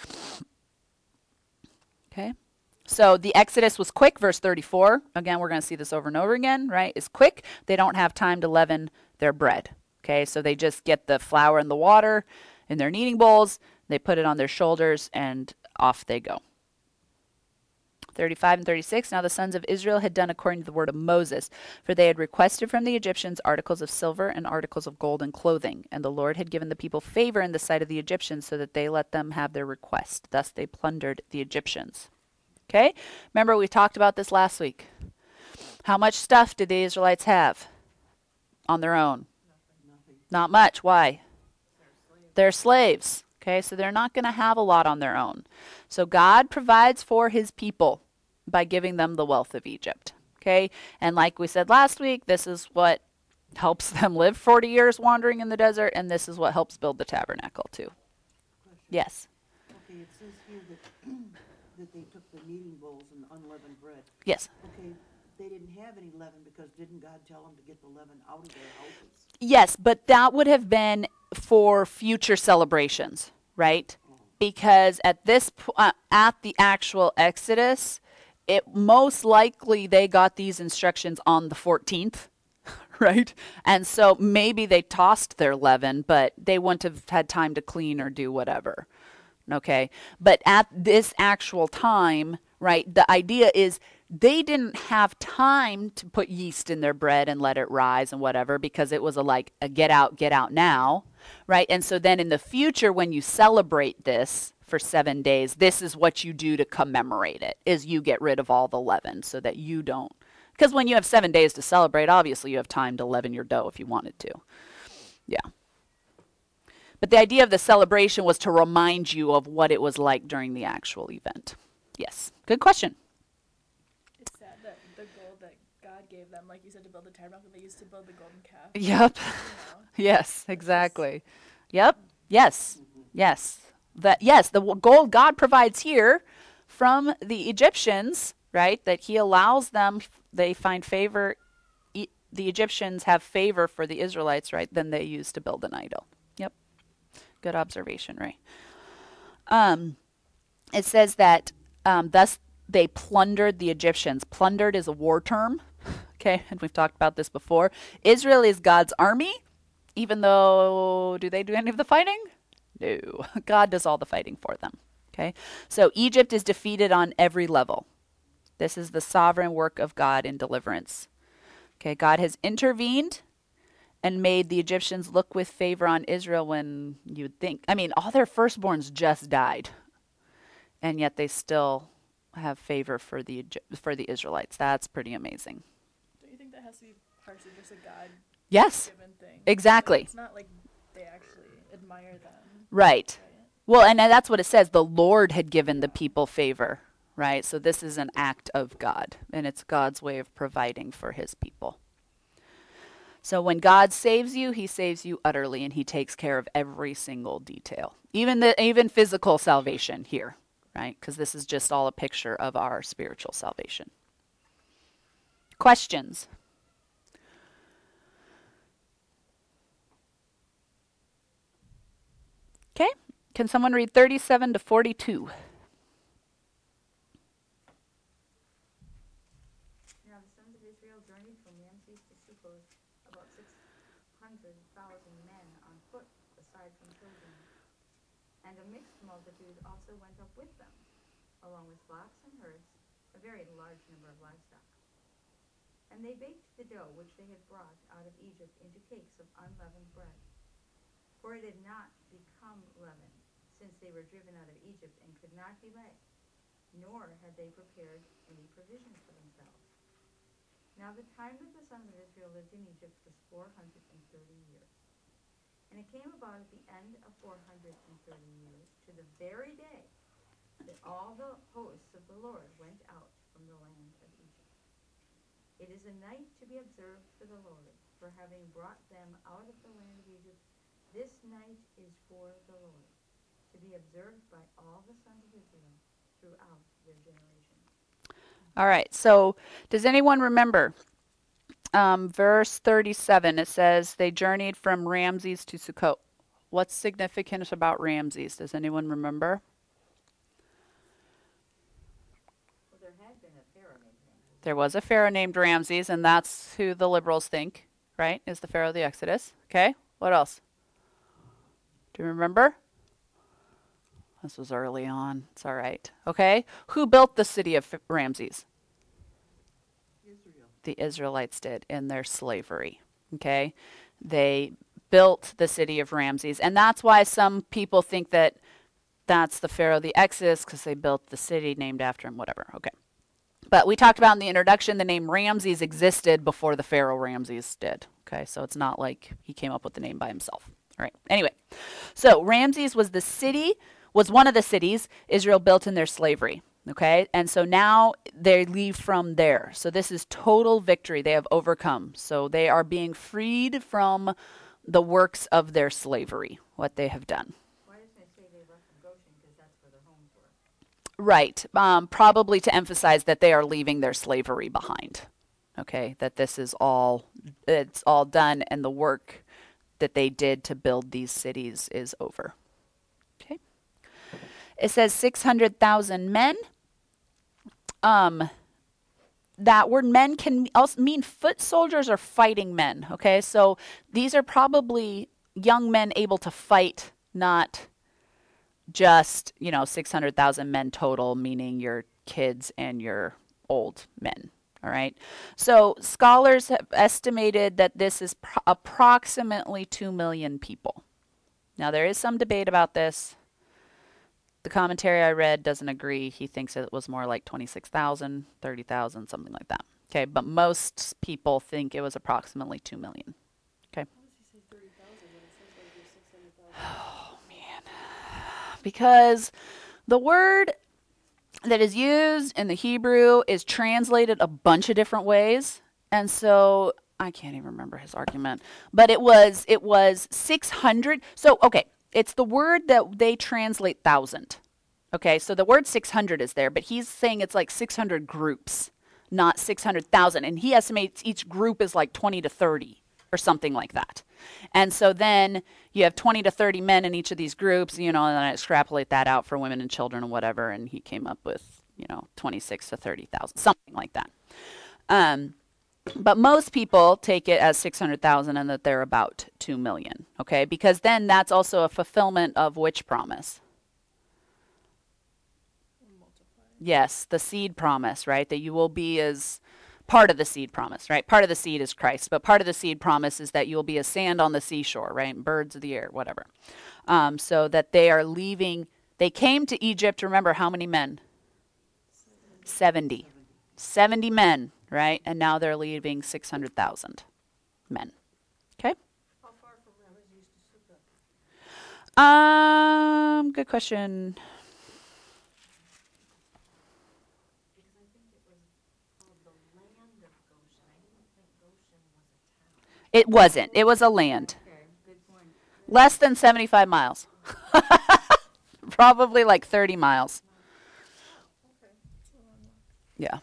Okay? So the Exodus was quick, verse thirty-four. Again, we're going to see this over and over again, right? It's quick. They don't have time to leaven their bread. Okay? So they just get the flour and the water in their kneading bowls, they put it on their shoulders, and off they go. thirty-five and thirty-six, now the sons of Israel had done according to the word of Moses, for they had requested from the Egyptians articles of silver and articles of gold and clothing. And the Lord had given the people favor in the sight of the Egyptians, so that they let them have their request. Thus they plundered the Egyptians. Okay? Remember, we talked about this last week. How much stuff did the Israelites have on their own? Nothing. Not much. Why? They're slaves. Okay, so they're not going to have a lot on their own. So God provides for his people by giving them the wealth of Egypt. Okay, and like we said last week, this is what helps them live forty years wandering in the desert, and this is what helps build the tabernacle too. Question. Yes. Okay, it says here that, that they took the kneading bowls and unleavened bread. Yes. Okay, they didn't have any leaven because didn't God tell them to get the leaven out of their houses? Yes, but that would have been for future celebrations, right? Because at this po- uh, at the actual Exodus, it most likely they got these instructions on the fourteenth, right? And so maybe they tossed their leaven, but they wouldn't have had time to clean or do whatever. Okay? But at this actual time, right, the idea is they didn't have time to put yeast in their bread and let it rise and whatever, because it was a like a get out, get out now, right? And so then in the future, when you celebrate this for seven days, this is what you do to commemorate it, is you get rid of all the leaven so that you don't. Because when you have seven days to celebrate, obviously you have time to leaven your dough if you wanted to. Yeah. But the idea of the celebration was to remind you of what it was like during the actual event. Yes. Good question. It's sad that the gold that God gave them, like you said, to build the tabernacle, they used to build the golden calf. Yep. You know? Yes, exactly. Yep. Yes. Yes. That yes, the w- gold God provides here from the Egyptians, right? That he allows them, they find favor, e- the Egyptians have favor for the Israelites, right? Then they use to build an idol. Yep. Good observation, Ray. Um, it says that um, thus they plundered the Egyptians. Plundered is a war term. Okay, and we've talked about this before. Israel is God's army, even though, do they do any of the fighting? No. God does all the fighting for them. Okay, so Egypt is defeated on every level. This is the sovereign work of God in deliverance. Okay, God has intervened and made the Egyptians look with favor on Israel when you'd think, I mean, all their firstborns just died, and yet they still have favor for the Egy- for the Israelites. That's pretty amazing. Don't you think that has to be partially just a God Yes, given thing? exactly. Like, it's not like they actually admire them. Right. Right? Well, and that's what it says. The Lord had given the people favor, right? So this is an act of God, and it's God's way of providing for his people. So when God saves you, he saves you utterly, and he takes care of every single detail, even the even physical salvation here, right? Because this is just all a picture of our spiritual salvation. Questions? Okay. Can someone read thirty-seven to forty-two? Now the sons of Israel journeyed from Ramses to Succoth, about six hundred thousand men on foot, aside from children. And a mixed multitude also went up with them, along with flocks and herds, a very large number of livestock. And they baked the dough which they had brought out of Egypt into cakes of unleavened bread. For it had not become leavened, since they were driven out of Egypt and could not delay, nor had they prepared any provisions for themselves. Now the time that the sons of Israel lived in Egypt was four hundred and thirty years. And it came about at the end of four hundred and thirty years, to the very day, that all the hosts of the Lord went out from the land of Egypt. It is a night to be observed for the Lord, for having brought them out of the land of Egypt, this night is for the Lord, to be observed by all the sons of Israel throughout their generations. All right. So does anyone remember um, verse thirty-seven? It says they journeyed from Ramses to Sukkot. What's significant about Ramses? Does anyone remember? Well, there had been a Pharaoh named Ramses. There was a Pharaoh named Ramses, and that's who the liberals think, right, is the Pharaoh of the Exodus. Okay. What else? Do you remember? This was early on. It's all right. Okay. Who built the city of Ramses? Israel. The Israelites did in their slavery. Okay. They built the city of Ramses. And that's why some people think that that's the Pharaoh of the Exodus, because they built the city named after him, whatever. Okay. But we talked about in the introduction, the name Ramses existed before the Pharaoh Ramses did. Okay. So it's not like he came up with the name by himself. All right. Anyway. So Ramses was the city, was one of the cities Israel built in their slavery. Okay. And so now they leave from there. So this is total victory. They have overcome. So they are being freed from the works of their slavery, what they have done. Why doesn't it say they left from Goshen, because that's where their homes were? Right. Um, probably to emphasize that they are leaving their slavery behind. Okay. That this is all, it's all done, and the work that they did to build these cities is over. Okay. It says six hundred thousand men. Um, that word men can also mean foot soldiers or fighting men. Okay. So these are probably young men able to fight, not just, you know, six hundred thousand men total, meaning your kids and your old men. All right. So scholars have estimated that this is pro- approximately two million people. Now, there is some debate about this. The commentary I read doesn't agree. He thinks it was more like twenty-six thousand, thirty thousand, something like that. Okay. But most people think it was approximately two million. Okay. How does he say thirty thousand when it says right here six hundred thousand? Oh, man. Because the word that is used in the Hebrew is translated a bunch of different ways. And so I can't even remember his argument, but it was, it was six hundred. So, okay. It's the word that they translate thousand. Okay. So the word six hundred is there, but he's saying it's like six hundred groups, not six hundred thousand. And he estimates each group is like twenty to thirty or something like that. And so then you have twenty to thirty men in each of these groups, you know, and then I extrapolate that out for women and children and whatever. And he came up with, you know, twenty-six to thirty thousand, something like that. Um, but most people take it as six hundred thousand and that they're about two million. Okay. Because then that's also a fulfillment of which promise? Yes. The seed promise, right? That you will be as part of the seed promise, right? Part of the seed is Christ, but part of the seed promise is that you'll be as sand on the seashore, right? Birds of the air, whatever. Um, so that they are leaving. They came to Egypt. Remember how many men? seventy. seventy men, right? And now they're leaving six hundred thousand men. Okay? How far from Ramesses to Sukkot? Um, good question. Because I think it was called the land of Goshen. I didn't think Goshen was a town. It wasn't. It was a land. Okay, good point. Less than seventy-five miles. Probably like thirty miles. Yeah.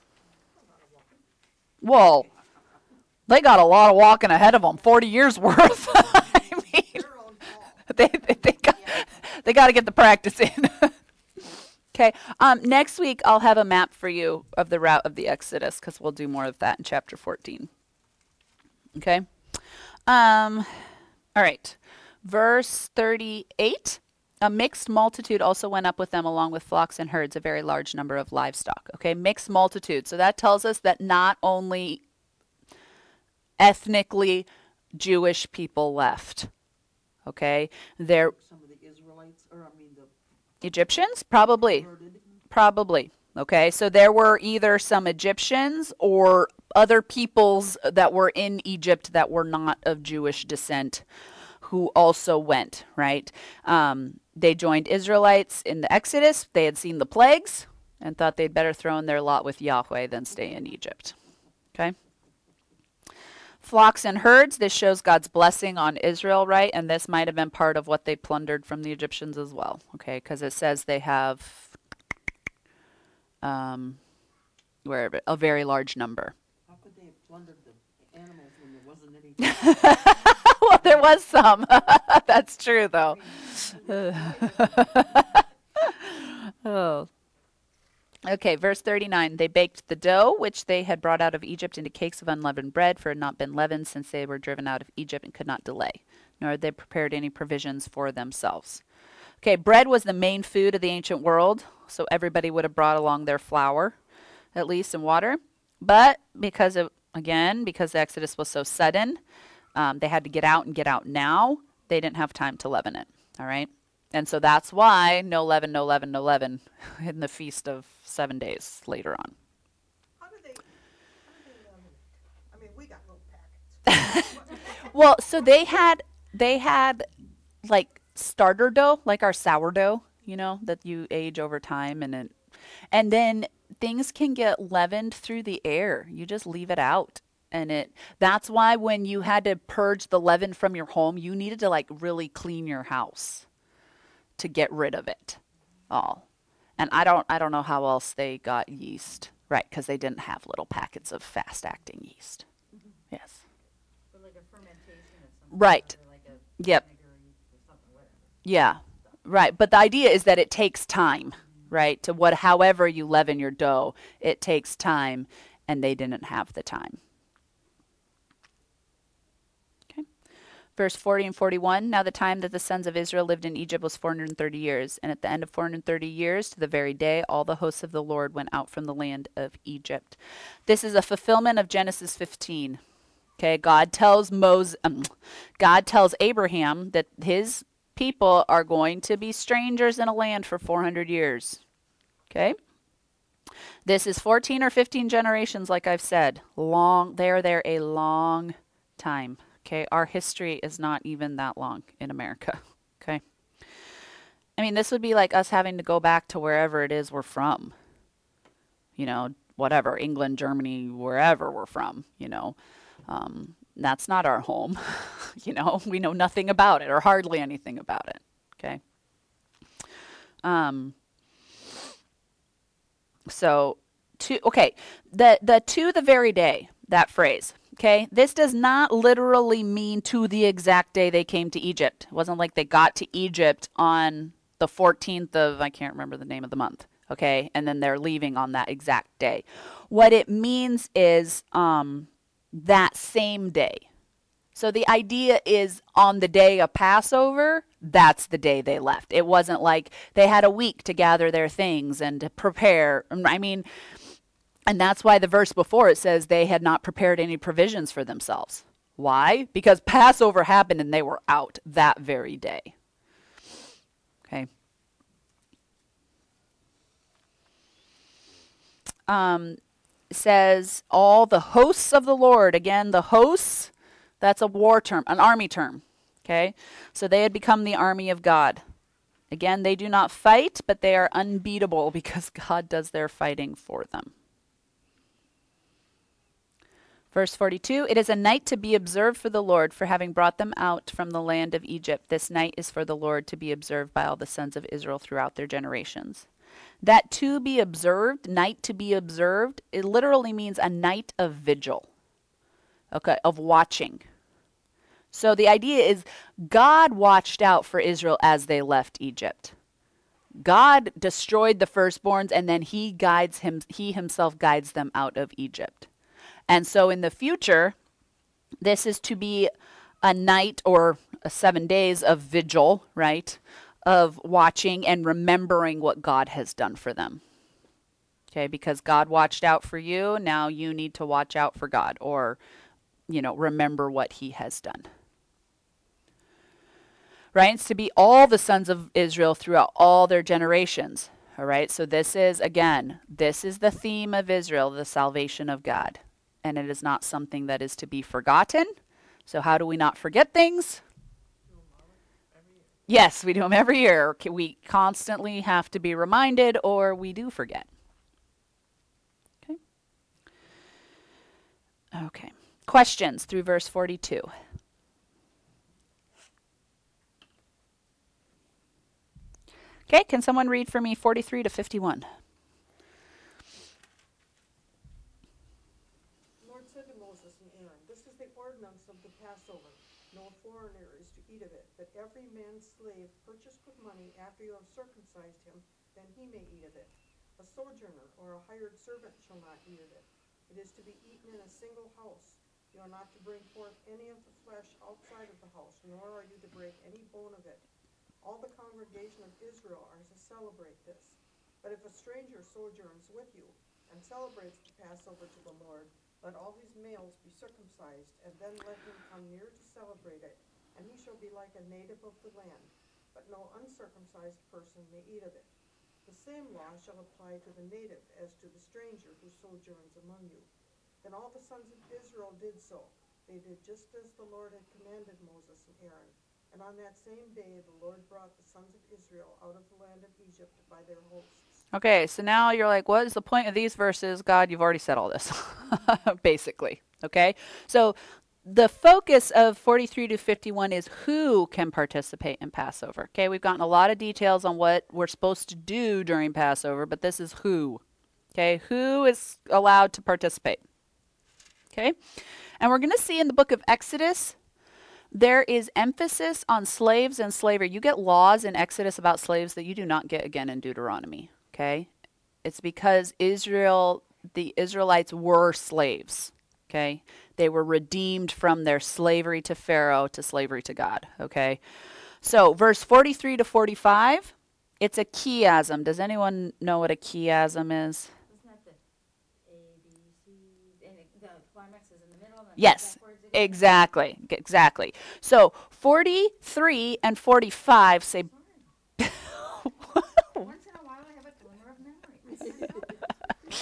Well, they got a lot of walking ahead of them. forty years worth. I mean, Their own fault. they, they, they got, they got to get the practice in. Okay. Um, next week, I'll have a map for you of the route of the Exodus, because we'll do more of that in chapter fourteen. Okay. Um, all right. Verse thirty-eight. A mixed multitude also went up with them along with flocks and herds, a very large number of livestock. Okay. Mixed multitude. So that tells us that not only ethnically Jewish people left. Okay. There, Some of the Israelites, or I mean the Egyptians? Probably. converted. Probably. Okay. So there were either some Egyptians or other peoples that were in Egypt that were not of Jewish descent who also went, right? Um, they joined Israelites in the Exodus. They had seen the plagues and thought they'd better throw in their lot with Yahweh than stay in Egypt. Okay. Flocks and herds. This shows God's blessing on Israel, right? And this might have been part of what they plundered from the Egyptians as well. Okay. Because it says they have um, where a very large number. How could they have plundered the animals when there wasn't any? Well, there was some. That's true, though. Oh. Okay, verse thirty-nine. They baked the dough, which they had brought out of Egypt, into cakes of unleavened bread, for it had not been leavened since they were driven out of Egypt and could not delay, nor had they prepared any provisions for themselves. Okay, bread was the main food of the ancient world, so everybody would have brought along their flour, at least, and water. But because of, again, because the Exodus was so sudden, um, they had to get out and get out now. They didn't have time to leaven it, all right? And so that's why no leaven, no leaven, no leaven in the feast of seven days later on. How do they, how do they leaven it? I mean, we got little packets. Well, so they had they had like starter dough, like our sourdough, you know, that you age over time, and it, and then things can get leavened through the air. You just leave it out, and it. That's why when you had to purge the leaven from your home, you needed to like really clean your house to get rid of it all. And I don't I don't know how else they got yeast, right? Because they didn't have little packets of fast acting yeast. Yes. Or like a fermentation of some Right. sort, or like a Yep. vinegar or something, whatever. Yeah, right. But the idea is that it takes time, right? To what, however you leaven your dough, it takes time, and they didn't have the time. Okay. Verse forty and forty-one, now the time that the sons of Israel lived in Egypt was four hundred thirty years. And at the end of four hundred thirty years, to the very day, all the hosts of the Lord went out from the land of Egypt. This is a fulfillment of Genesis fifteen. Okay, God tells Moses, um, God tells Abraham that his people are going to be strangers in a land for four hundred years. Okay? This is fourteen or fifteen generations, like I've said. Long, they're there a long time. Okay? Our history is not even that long in America. Okay? I mean, this would be like us having to go back to wherever it is we're from. You know, whatever, England, Germany, wherever we're from, you know. Um, that's not our home. You know, we know nothing about it or hardly anything about it. Okay. Um, so to, okay. The, the, to the very day, that phrase. Okay. This does not literally mean to the exact day they came to Egypt. It wasn't like they got to Egypt on the fourteenth of, I can't remember the name of the month. Okay. And then they're leaving on that exact day. What it means is, um, that same day. So the idea is on the day of Passover, that's the day they left. It wasn't like they had a week to gather their things and to prepare. I mean, and that's why the verse before it says they had not prepared any provisions for themselves. Why? Because Passover happened and they were out that very day. Okay. Um, says all the hosts of the Lord. Again, the hosts, that's a war term, an army term. Okay? So they had become the army of God. Again, they do not fight, but they are unbeatable because God does their fighting for them. Verse forty-two, it is a night to be observed for the Lord for having brought them out from the land of Egypt. This night is for the Lord to be observed by all the sons of Israel throughout their generations. That to be observed, night to be observed, it literally means a night of vigil, okay, of watching. So the idea is God watched out for Israel as they left Egypt. God destroyed the firstborns, and then he guides him, he himself guides them out of Egypt. And so in the future, this is to be a night or a seven days of vigil, right? Of watching and remembering what God has done for them. Okay, because God watched out for you, now you need to watch out for God, or, you know, remember what he has done. Right? It's to be all the sons of Israel throughout all their generations. All right, so this is, again, this is the theme of Israel, the salvation of God. And it is not something that is to be forgotten. So how do we not forget things? Yes, we do them every year. We constantly have to be reminded, or we do forget. Okay. Okay. Questions through verse forty-two. Okay, can someone read for me forty-three to fifty-one? Lord said to Moses and Aaron, this is the ordinance of the Passover. No foreigner is to eat of it, but every man's slave purchased with money after you have circumcised him, then he may eat of it. A sojourner or a hired servant shall not eat of it. It is to be eaten in a single house. You are not to bring forth any of the flesh outside of the house, nor are you to break any bone of it. All the congregation of Israel are to celebrate this. But if a stranger sojourns with you and celebrates the Passover to the Lord, let all his males be circumcised, and then let him come near to celebrate it, and he shall be like a native of the land. But no uncircumcised person may eat of it. The same law shall apply to the native as to the stranger who sojourns among you. Then all the sons of Israel did so. They did just as the Lord had commanded Moses and Aaron. And on that same day the Lord brought the sons of Israel out of the land of Egypt by their hosts. Okay, so now you're like, what is the point of these verses? God, you've already said all this, basically. Okay, so the focus of forty-three to fifty-one is who can participate in Passover. Okay, we've gotten a lot of details on what we're supposed to do during Passover, but this is who. Okay, who is allowed to participate? Okay, and we're going to see in the book of Exodus, there is emphasis on slaves and slavery. You get laws in Exodus about slaves that you do not get again in Deuteronomy. Okay, it's because Israel, the Israelites were slaves. Okay, they were redeemed from their slavery to Pharaoh to slavery to God. Okay, so verse forty-three to forty-five, it's a chiasm. Does anyone know what a chiasm is? Isn't that the A, B, C, and it- the climax is in the middle? And then Yes, backwards again? exactly, g- exactly. So forty-three and forty-five say. Once in a while, I have a glimmer of memory.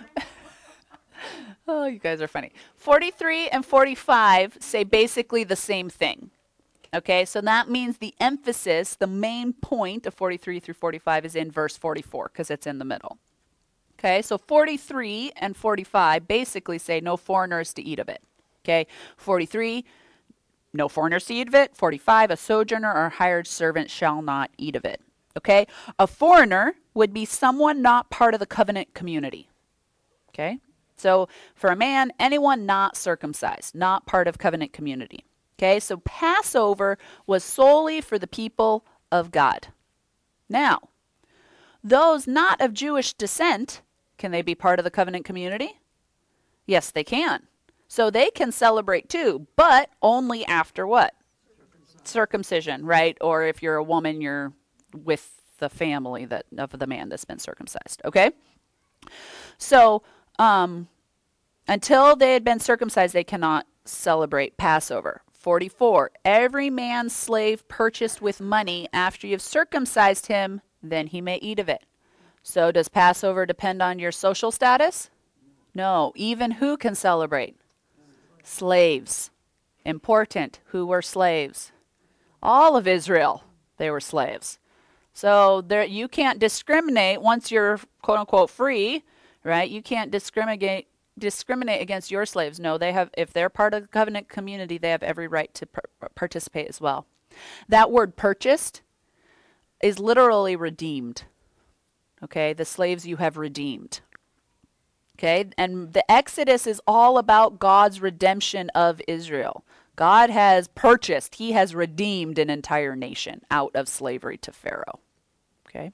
Oh, you guys are funny. forty-three and forty-five say basically the same thing. Okay, so that means the emphasis, the main point of forty-three through forty-five is in verse forty-four because it's in the middle. Okay, so forty-three and forty-five basically say no foreigners to eat of it. Okay, forty-three, no foreigners to eat of it. forty-five, a sojourner or hired servant shall not eat of it. Okay, a foreigner would be someone not part of the covenant community. Okay, so for a man, anyone not circumcised, not part of covenant community. Okay, so Passover was solely for the people of God. Now, those not of Jewish descent, can they be part of the covenant community? Yes, they can. So they can celebrate too, but only after what? Circumcision, Circumcision, right? Or if you're a woman, you're with the family that of the man that's been circumcised. Okay? So, um, until they had been circumcised, they cannot celebrate Passover. forty-four, every man's slave purchased with money after you've circumcised him, then he may eat of it. So does Passover depend on your social status? No. Even who can celebrate? Slaves. Important. Who were slaves? All of Israel, they were slaves. So there, you can't discriminate once you're quote unquote free, right? You can't discriminate discriminate against your slaves. No, they have, if they're part of the covenant community, they have every right to par- participate as well. That word purchased is literally redeemed. Okay, the slaves you have redeemed. Okay, and the Exodus is all about God's redemption of Israel. God has purchased, he has redeemed an entire nation out of slavery to Pharaoh. Okay.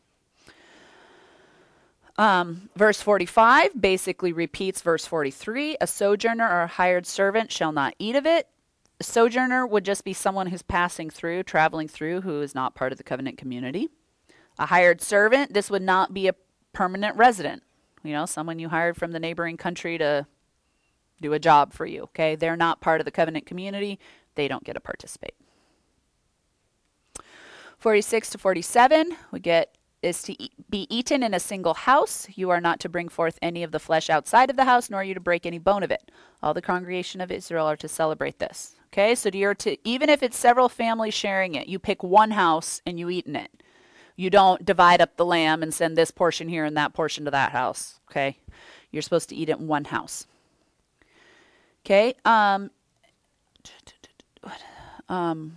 Um, verse forty-five basically repeats verse forty-three. A sojourner or a hired servant shall not eat of it. A sojourner would just be someone who's passing through, traveling through, who is not part of the covenant community. A hired servant, this would not be a permanent resident. You know, someone you hired from the neighboring country to do a job for you. Okay, they're not part of the covenant community. They don't get to participate. forty-six to forty-seven, we get is to eat, be eaten in a single house. You are not to bring forth any of the flesh outside of the house, nor are you to break any bone of it. All the congregation of Israel are to celebrate this. Okay, so you're to, even if it's several families sharing it, you pick one house and you eat in it. You don't divide up the lamb and send this portion here and that portion to that house. Okay, you're supposed to eat it in one house. Okay, um, um,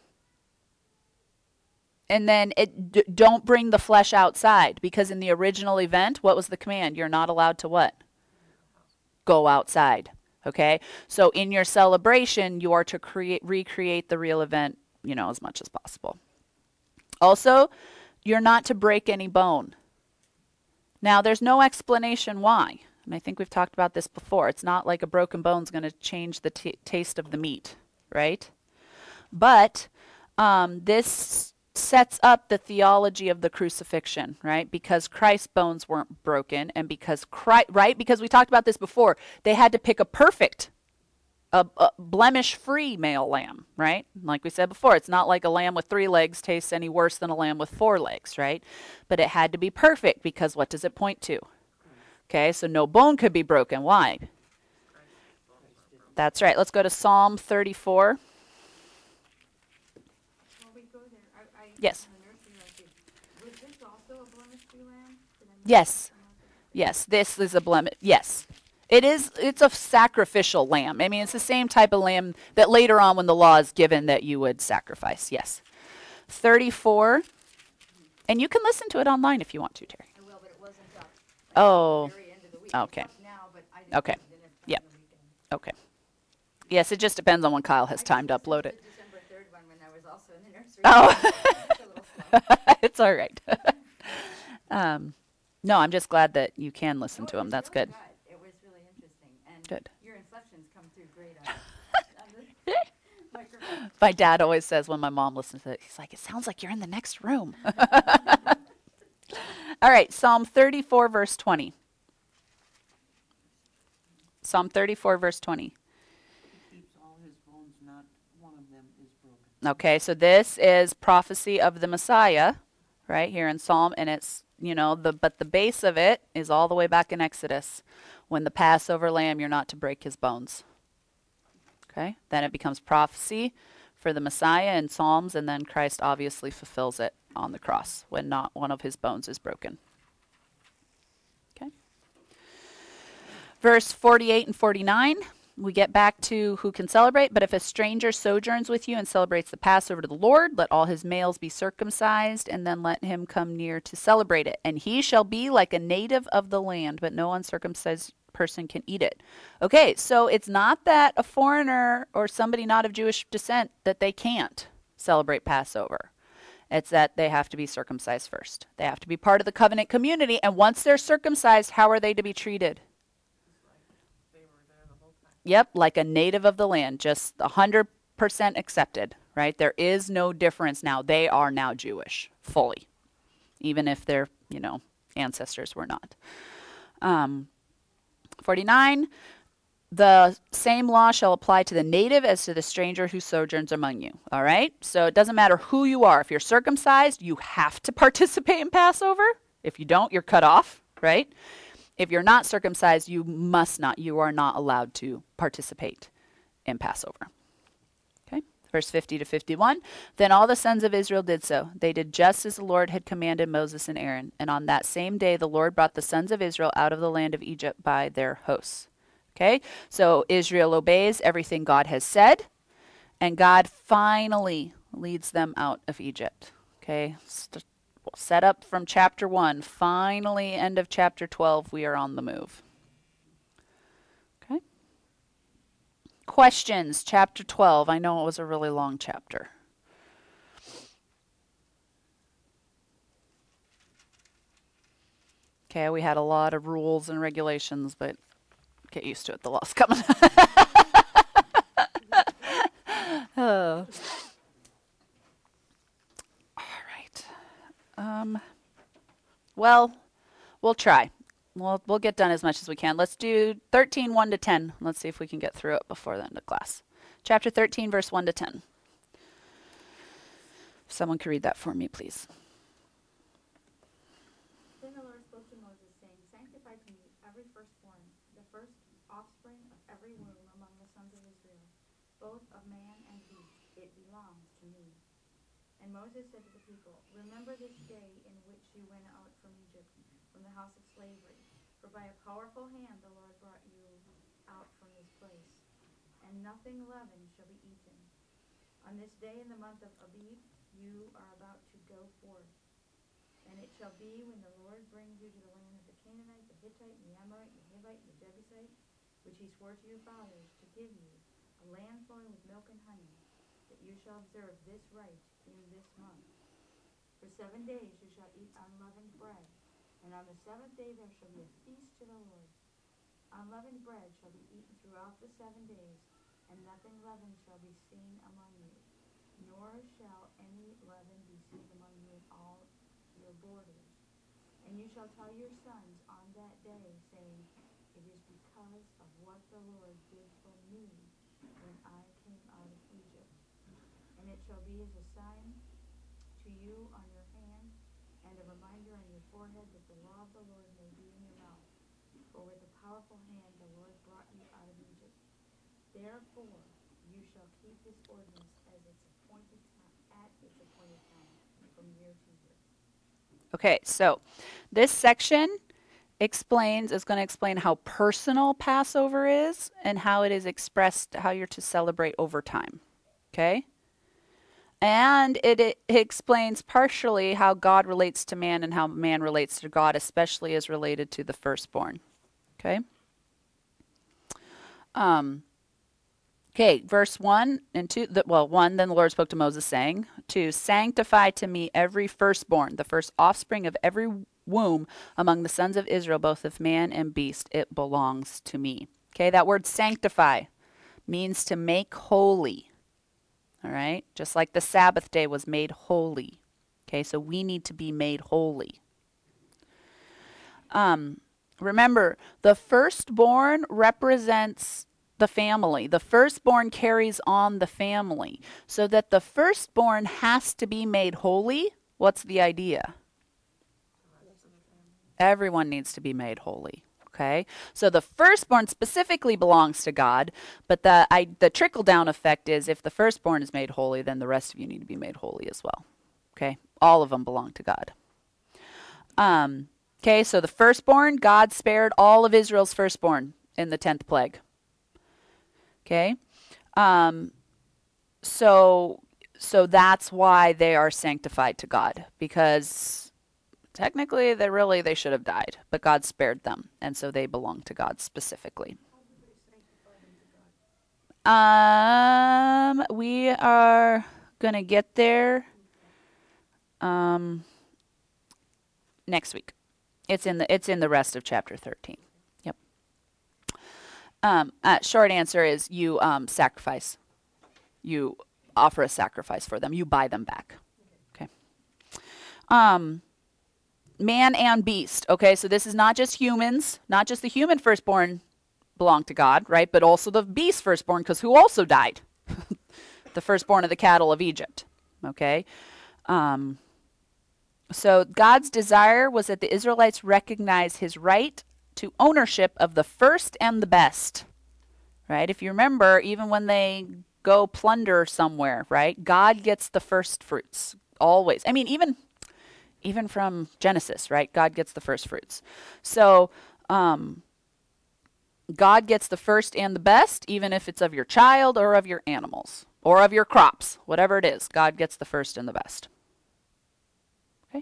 and then it d- don't bring the flesh outside, because in the original event, what was the command? You're not allowed to what? Go outside. Okay, so in your celebration, you are to create recreate the real event, you know, as much as possible. Also, you're not to break any bone. Now, there's no explanation why. And I think we've talked about this before. It's not like a broken bone is going to change the t- taste of the meat, right? But um, this sets up the theology of the crucifixion, right? Because Christ's bones weren't broken, and because Christ, right? Because we talked about this before, they had to pick a perfect, a, a blemish-free male lamb, right? Like we said before, it's not like a lamb with three legs tastes any worse than a lamb with four legs, right? But it had to be perfect because what does it point to? Okay, so no bone could be broken. Why? That's right. Let's go to Psalm thirty-four. While we go there, I, I, Yes. in the nursery recipe, was this also a blemish-free lamb? Did I miss Yes. that from our- Yes, this is a blemish. Yes. It is, it's a sacrificial lamb. I mean, it's the same type of lamb that later on when the law is given that you would sacrifice. Yes. thirty-four. And you can listen to it online if you want to, Terry. I will, but it wasn't up. Like, Oh, at the very end of the week. okay. It's up now, but I didn't, Okay. didn't have time Yep. the weekend. Okay. Yes, it just depends on when Kyle has I time to just listened upload to it. the December third one when I was also in the nursery. Oh. It's a little slow. It's all right. um, no, I'm just glad that you can listen No, to it them. was That's really good. It was really interesting, and Good. your inflections come through great on, on the microphone. My dad always says when my mom listens to it, he's like, it sounds like you're in the next room. All right, Psalm thirty-four, verse twenty. Psalm thirty-four, verse twenty. He keeps all his bones, not one of them is broken. Okay, so this is prophecy of the Messiah, right here in Psalm, and it's, you know, the but the base of it is all the way back in Exodus, when the Passover lamb, you're not to break his bones. Okay, then it becomes prophecy for the Messiah in Psalms, and then Christ obviously fulfills it on the cross when not one of his bones is broken. Okay. Verse forty-eight and forty-nine, we get back to who can celebrate. But if a stranger sojourns with you and celebrates the Passover to the Lord, let all his males be circumcised, and then let him come near to celebrate it. And he shall be like a native of the land, but no uncircumcised person can eat it. Okay, so it's not that a foreigner or somebody not of Jewish descent that they can't celebrate Passover. It's that they have to be circumcised first. They have to be part of the covenant community, and once they're circumcised, how are they to be treated? They were there the whole time. Yep, like a native of the land, just one hundred percent accepted, right? There is no difference now. They are now Jewish, fully, even if their, you know, ancestors were not. Um, forty-nine, the same law shall apply to the native as to the stranger who sojourns among you. All right? So it doesn't matter who you are. If you're circumcised, you have to participate in Passover. If you don't, you're cut off, right? If you're not circumcised, you must not. You are not allowed to participate in Passover. Okay? Verse fifty to fifty-one. Then all the sons of Israel did so. They did just as the Lord had commanded Moses and Aaron. And on that same day, the Lord brought the sons of Israel out of the land of Egypt by their hosts. Okay, so Israel obeys everything God has said, and God finally leads them out of Egypt. Okay, St- set up from chapter one. Finally, end of chapter twelve, we are on the move. Okay. Questions, chapter twelve. I know it was a really long chapter. Okay, we had a lot of rules and regulations, but get used to it. The law's coming. Oh. All right. Um, well, we'll try. We'll, we'll get done as much as we can. Let's do thirteen, one to ten. Let's see if we can get through it before the end of class. Chapter thirteen, verse one to ten. If someone could read that for me, please. Then the Lord spoke to Moses, saying, Sanctify to me every firstborn, the first offspring of every womb among the sons of Israel, both of man and beast. It belongs to me. And Moses said to the people, Remember this day in which you went out from Egypt, from the house of slavery. For by a powerful hand the Lord brought you out from this place. And nothing leavened shall be eaten. On this day in the month of Abib, you are about to go forth. And it shall be when the Lord brings you to the land of the Canaanite, the Hittite, and the Amorite, the Hivite, and the Jebusite, which he swore to your fathers to give you, a land flowing with milk and honey, that you shall observe this rite in this month. For seven days you shall eat unleavened bread, and on the seventh day there shall be a feast to the Lord. Unleavened bread shall be eaten throughout the seven days, and nothing leavened shall be seen among you. nor shall any leaven be seen among you in all your borders. And you shall tell your sons on that day, saying, it is because of what the Lord did for me when I came out of Egypt. And it shall be as a sign to you on your hand, and a reminder on your forehead, that the law of the Lord may be in your mouth. For with a powerful hand the Lord brought you out of Egypt. Therefore you shall keep this ordinance as its appointed time, at its appointed time, from year to year. Okay, so this section explains is going to explain how personal Passover is and how it is expressed, how you're to celebrate over time. Okay? And it, it explains partially how God relates to man and how man relates to God, especially as related to the firstborn. Okay? Um, okay, verse one and two. The, well, one, then the Lord spoke to Moses, saying, two, sanctify to me every firstborn, the first offspring of every womb among the sons of Israel, both of man and beast. It belongs to me. Okay, that word sanctify means to make holy. All right, just like the Sabbath day was made holy. Okay, so we need to be made holy. Um, remember, the firstborn represents the family. The firstborn carries on the family. So that the firstborn has to be made holy. What's the idea? Everyone needs to be made holy. Okay, so the firstborn specifically belongs to God, but the I, the trickle-down effect is if the firstborn is made holy, then the rest of you need to be made holy as well. Okay, all of them belong to God. Um, okay, so the firstborn, God spared all of Israel's firstborn in the tenth plague. Okay, um, so so that's why they are sanctified to God, because technically, they really, they should have died, but God spared them, and so they belong to God specifically. Um, we are going to get there um, next week. It's in the it's in the rest of chapter thirteen. Yep. Um, uh, short answer is you um, sacrifice. You offer a sacrifice for them. You buy them back. Okay. Um. Man and beast. Okay, so this is not just humans, not just the human firstborn belong to God, right? But also the beast firstborn, because who also died? The firstborn of the cattle of Egypt. Okay. Um, so God's desire was that the Israelites recognize his right to ownership of the first and the best. Right? If you remember, even when they go plunder somewhere, right? God gets the first fruits. Always. I mean, even Even from Genesis, right? God gets the first fruits. So um, God gets the first and the best, even if it's of your child or of your animals or of your crops, whatever it is. God gets the first and the best. Okay.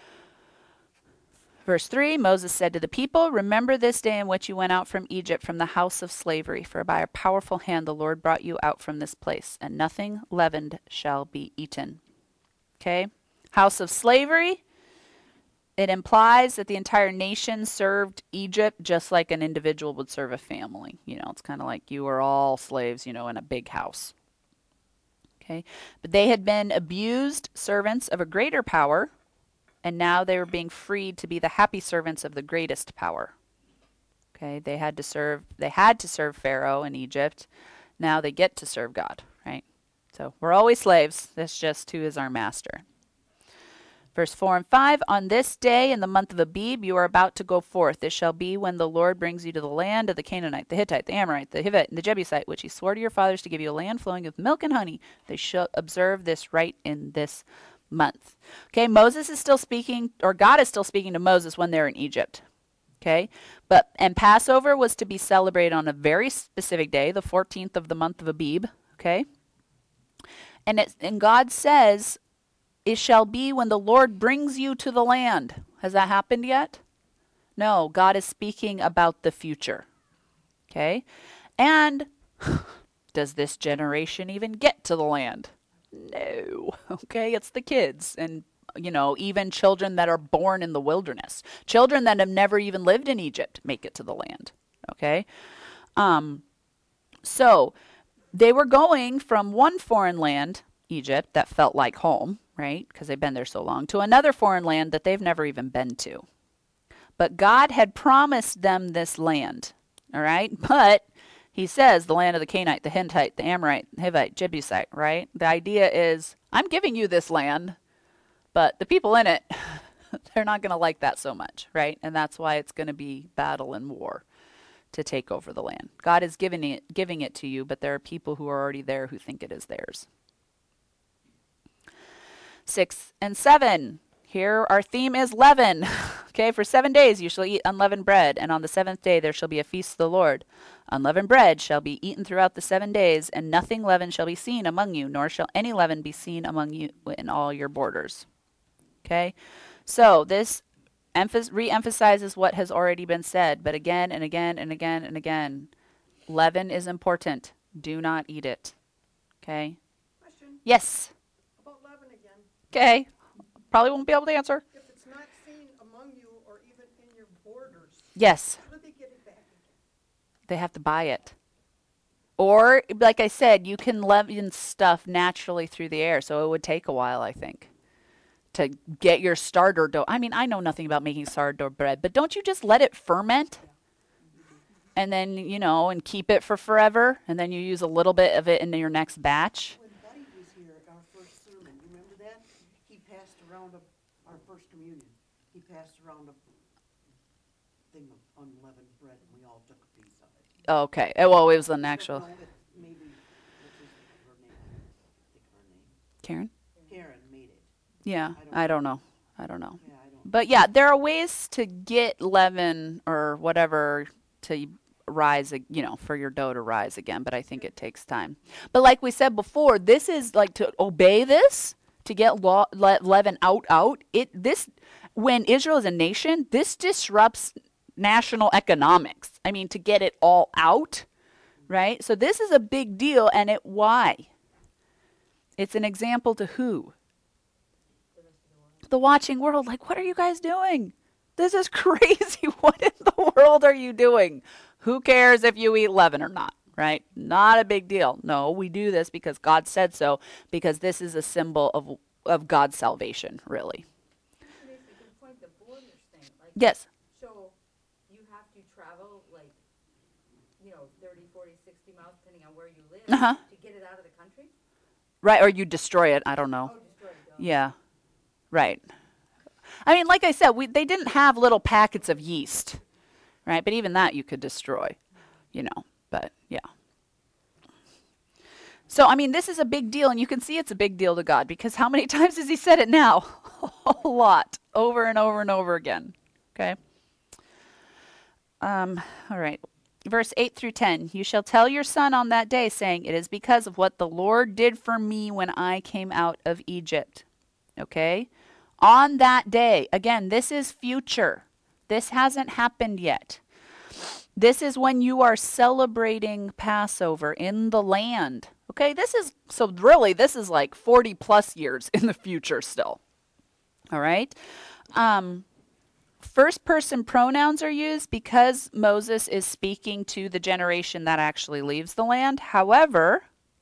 Verse three, Moses said to the people, remember this day in which you went out from Egypt, from the house of slavery, for by a powerful hand the Lord brought you out from this place, and nothing leavened shall be eaten. Okay. House of slavery, it implies that the entire nation served Egypt just like an individual would serve a family. You know, it's kind of like you were all slaves, you know, in a big house. Okay, but they had been abused servants of a greater power, and now they were being freed to be the happy servants of the greatest power. Okay, they had to serve, they had to serve Pharaoh in Egypt. Now they get to serve God, right? So we're always slaves. That's just who is our master. Verse four and five, on this day in the month of Abib, you are about to go forth. This shall be when the Lord brings you to the land of the Canaanite, the Hittite, the Amorite, the Hivite, and the Jebusite, which he swore to your fathers to give you a land flowing with milk and honey. They shall observe this rite in this month. Okay, Moses is still speaking, or God is still speaking to Moses when they're in Egypt. Okay, but, and Passover was to be celebrated on a very specific day, the fourteenth of the month of Abib. Okay, and, it, and God says, it shall be when the Lord brings you to the land. Has that happened yet? No, God is speaking about the future. Okay? And does this generation even get to the land? No. Okay, it's the kids and, you know, even children that are born in the wilderness. Children that have never even lived in Egypt make it to the land. Okay? Um, so, they were going from one foreign land Egypt, that felt like home, right? Because they've been there so long, to another foreign land that they've never even been to. But God had promised them this land, all right? But he says the land of the Canaanite, the Hittite, the Amorite, Hivite, Jebusite, right? The idea is, I'm giving you this land, but the people in it, they're not going to like that so much, right? And that's why it's going to be battle and war to take over the land. God is giving it, giving it to you, but there are people who are already there who think it is theirs. Six and seven. Here our theme is leaven. Okay, for seven days you shall eat unleavened bread, and on the seventh day there shall be a feast to the Lord. Unleavened bread shall be eaten throughout the seven days, and nothing leavened shall be seen among you, nor shall any leaven be seen among you in all your borders. Okay, so this emph- re-emphasizes what has already been said, but again and again and again and again, leaven is important. Do not eat it. Okay? Question Yes. about leaven again. Okay. Probably won't be able to answer. If it's not seen among you or even in your borders, Yes. how do they get it back again? They have to buy it. Or, like I said, you can leaven stuff naturally through the air, so it would take a while, I think, to get your starter dough. I mean, I know nothing about making sourdough bread, but don't you just let it ferment? And then, you know, and keep it for forever, and then you use a little bit of it in your next batch? When Buddy was here at our first sermon, you remember that? He passed around a, our first communion. He passed around a thing of unleavened bread, and we all took a piece of it. Okay. Uh, Well, it was an I don't actual... know if maybe, what's his, her name? I think of her name. Karen? Karen made it. Yeah, I I don't don't know. I don't know. Yeah, I don't. But yeah, there are ways to get leaven or whatever to rise, ag- you know, for your dough to rise again, but I think it takes time. But like we said before, this is like to obey this, to get law, le- leaven out, out. It this when Israel is a nation, this disrupts national economics. I mean, to get it all out, right? So this is a big deal, and it why? It's an example to who? The watching world. Like, what are you guys doing? This is crazy. What in the world are you doing? Who cares if you eat leaven or not, right? Not a big deal. No, we do this because God said so, because this is a symbol of of God's salvation, really. Actually, it's a good point, the borders thing, like, Yes. so you have to travel like, you know, thirty, forty, sixty miles, depending on where you live, Uh-huh. to get it out of the country? Right, or you destroy it. I don't know. Oh, destroy it, duh. Yeah. Right. I mean, like I said, we they didn't have little packets of yeast, right? But even that you could destroy, you know. But yeah. So, I mean, this is a big deal, and you can see it's a big deal to God, because how many times has he said it now? A lot. Over and over and over again. Okay? Um, all right. Verse eight through ten. You shall tell your son on that day, saying, it is because of what the Lord did for me when I came out of Egypt. Okay? On that day. Again, this is future. This hasn't happened yet. This is when you are celebrating Passover in the land. Okay, this is, so really, this is like forty plus years in the future still. All right? Um, first person pronouns are used because Moses is speaking to the generation that actually leaves the land. However,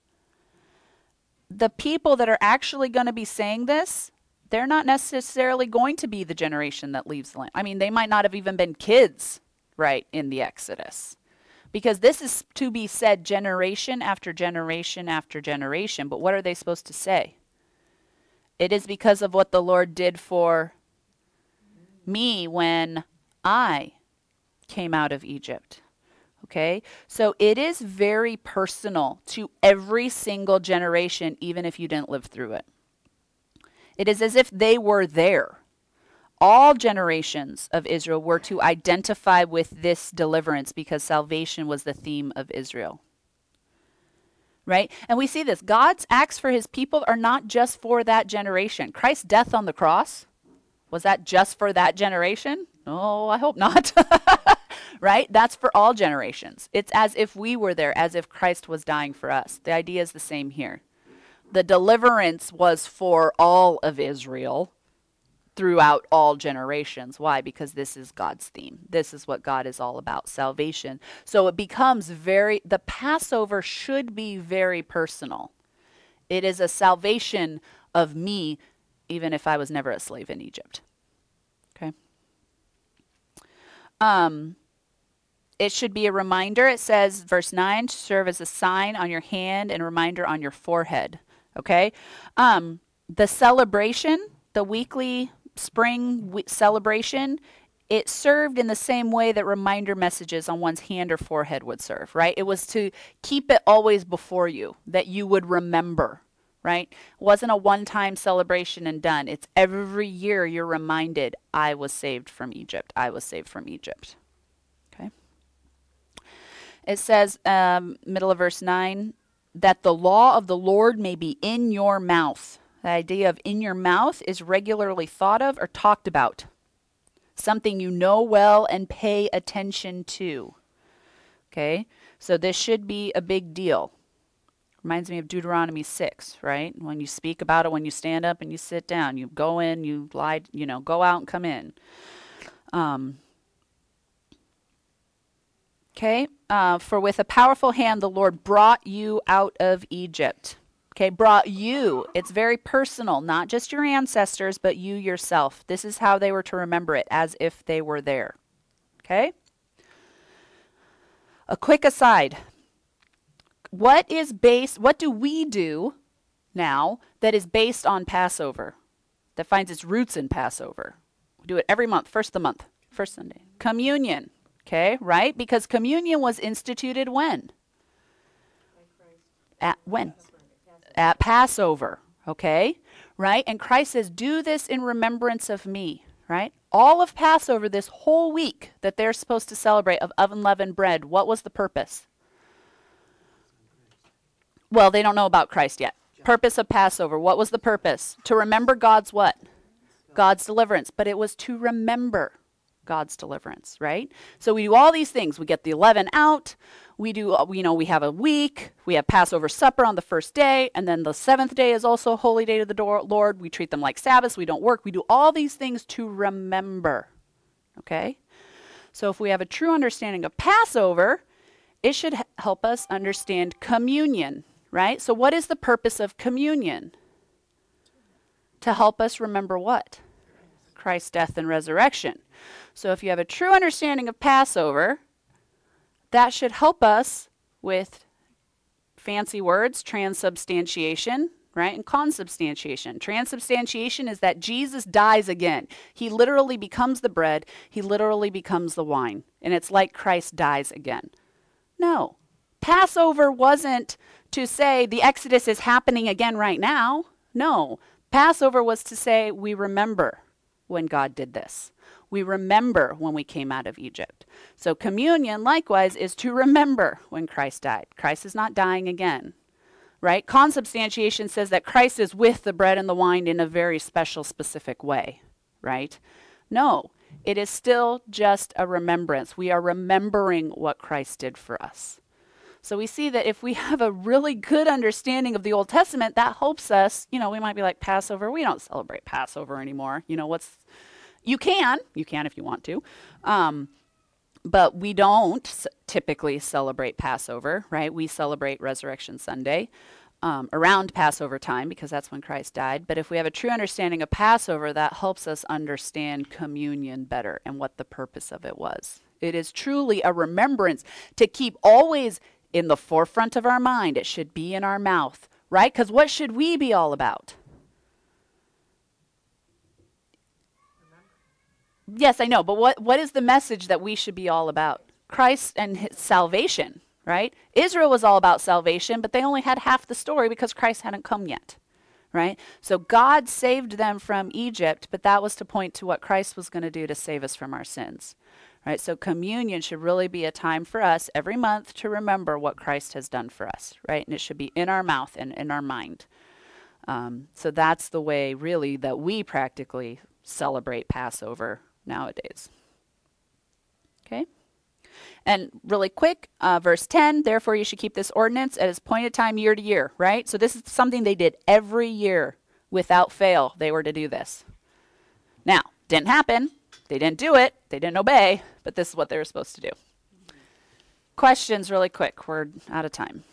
the people that are actually going to be saying this, they're not necessarily going to be the generation that leaves the land. I mean, they might not have even been kids, right, in the Exodus. Because this is to be said generation after generation after generation. But what are they supposed to say? It is because of what the Lord did for me when I came out of Egypt. Okay? So it is very personal to every single generation, even if you didn't live through it. It is as if they were there. All generations of Israel were to identify with this deliverance because salvation was the theme of Israel. Right? And we see this. God's acts for his people are not just for that generation. Christ's death on the cross, was that just for that generation? Oh, I hope not. Right? That's for all generations. It's as if we were there, as if Christ was dying for us. The idea is the same here. The deliverance was for all of Israel throughout all generations. Why? Because this is God's theme. This is what God is all about, salvation. So it becomes very, the Passover should be very personal. It is a salvation of me, even if I was never a slave in Egypt. Okay. Um, it should be a reminder. It says, verse nine, to serve as a sign on your hand and a reminder on your forehead. Okay. Um, the celebration, the weekly spring we- celebration, it served in the same way that reminder messages on one's hand or forehead would serve, right? It was to keep it always before you, that you would remember, right? It wasn't a one-time celebration and done. It's every year you're reminded, I was saved from Egypt. I was saved from Egypt. Okay. It says, um, middle of verse nine, that the law of the Lord may be in your mouth. The idea of in your mouth is regularly thought of or talked about. Something you know well and pay attention to. Okay, so this should be a big deal. Reminds me of Deuteronomy six, right? When you speak about it, when you stand up and you sit down, you go in, you lie, you know, go out and come in. Um, okay, uh, for with a powerful hand the Lord brought you out of Egypt. Okay, brought you. It's very personal, not just your ancestors, but you yourself. This is how they were to remember it, as if they were there. Okay? A quick aside. What is based, what do we do now that is based on Passover, that finds its roots in Passover? We do it every month, first of the month, first Sunday. Communion. Okay, right? Because communion was instituted when? At when? At Passover, okay, right? And Christ says, do this in remembrance of me, right? All of Passover, this whole week that they're supposed to celebrate of unleavened bread, what was the purpose? Well, they don't know about Christ yet. Purpose of Passover, what was the purpose? To remember God's what? God's deliverance, but it was to remember God's deliverance, right? So we do all these things. We get the leaven out. We do, you know, we have a week. We have Passover supper on the first day. And then the seventh day is also a holy day to the Lord. We treat them like Sabbaths. We don't work. We do all these things to remember, okay? So if we have a true understanding of Passover, it should h- help us understand communion, right? So what is the purpose of communion? To help us remember what? Christ's death and resurrection. So if you have a true understanding of Passover, that should help us with fancy words, transubstantiation, right, and consubstantiation. Transubstantiation is that Jesus dies again. He literally becomes the bread. He literally becomes the wine. And it's like Christ dies again. No. Passover wasn't to say the Exodus is happening again right now. No. Passover was to say we remember when God did this. We remember when we came out of Egypt. So communion, likewise, is to remember when Christ died. Christ is not dying again, right? Consubstantiation says that Christ is with the bread and the wine in a very special, specific way, right? No, it is still just a remembrance. We are remembering what Christ did for us. So we see that if we have a really good understanding of the Old Testament, that helps us. You know, we might be like, Passover, we don't celebrate Passover anymore. You know, what's, you can, you can if you want to. Um, but we don't s- typically celebrate Passover, right? We celebrate Resurrection Sunday um, around Passover time because that's when Christ died. But if we have a true understanding of Passover, that helps us understand communion better and what the purpose of it was. It is truly a remembrance to keep always in the forefront of our mind. It should be in our mouth, right? Because what should we be all about? Yes, I know, but what, what is the message that we should be all about? Christ and his salvation, right? Israel was all about salvation, but they only had half the story because Christ hadn't come yet, right? So God saved them from Egypt, but that was to point to what Christ was going to do to save us from our sins, right? So communion should really be a time for us every month to remember what Christ has done for us, right? And it should be in our mouth and in our mind. Um, so that's the way, really, that we practically celebrate Passover nowadays. Okay? And really quick, uh, verse ten, therefore you should keep this ordinance at its appointed time year to year, right? So this is something they did every year without fail. They were to do this. Now, didn't happen. They didn't do it. They didn't obey, but this is what they were supposed to do. Questions really quick. We're out of time.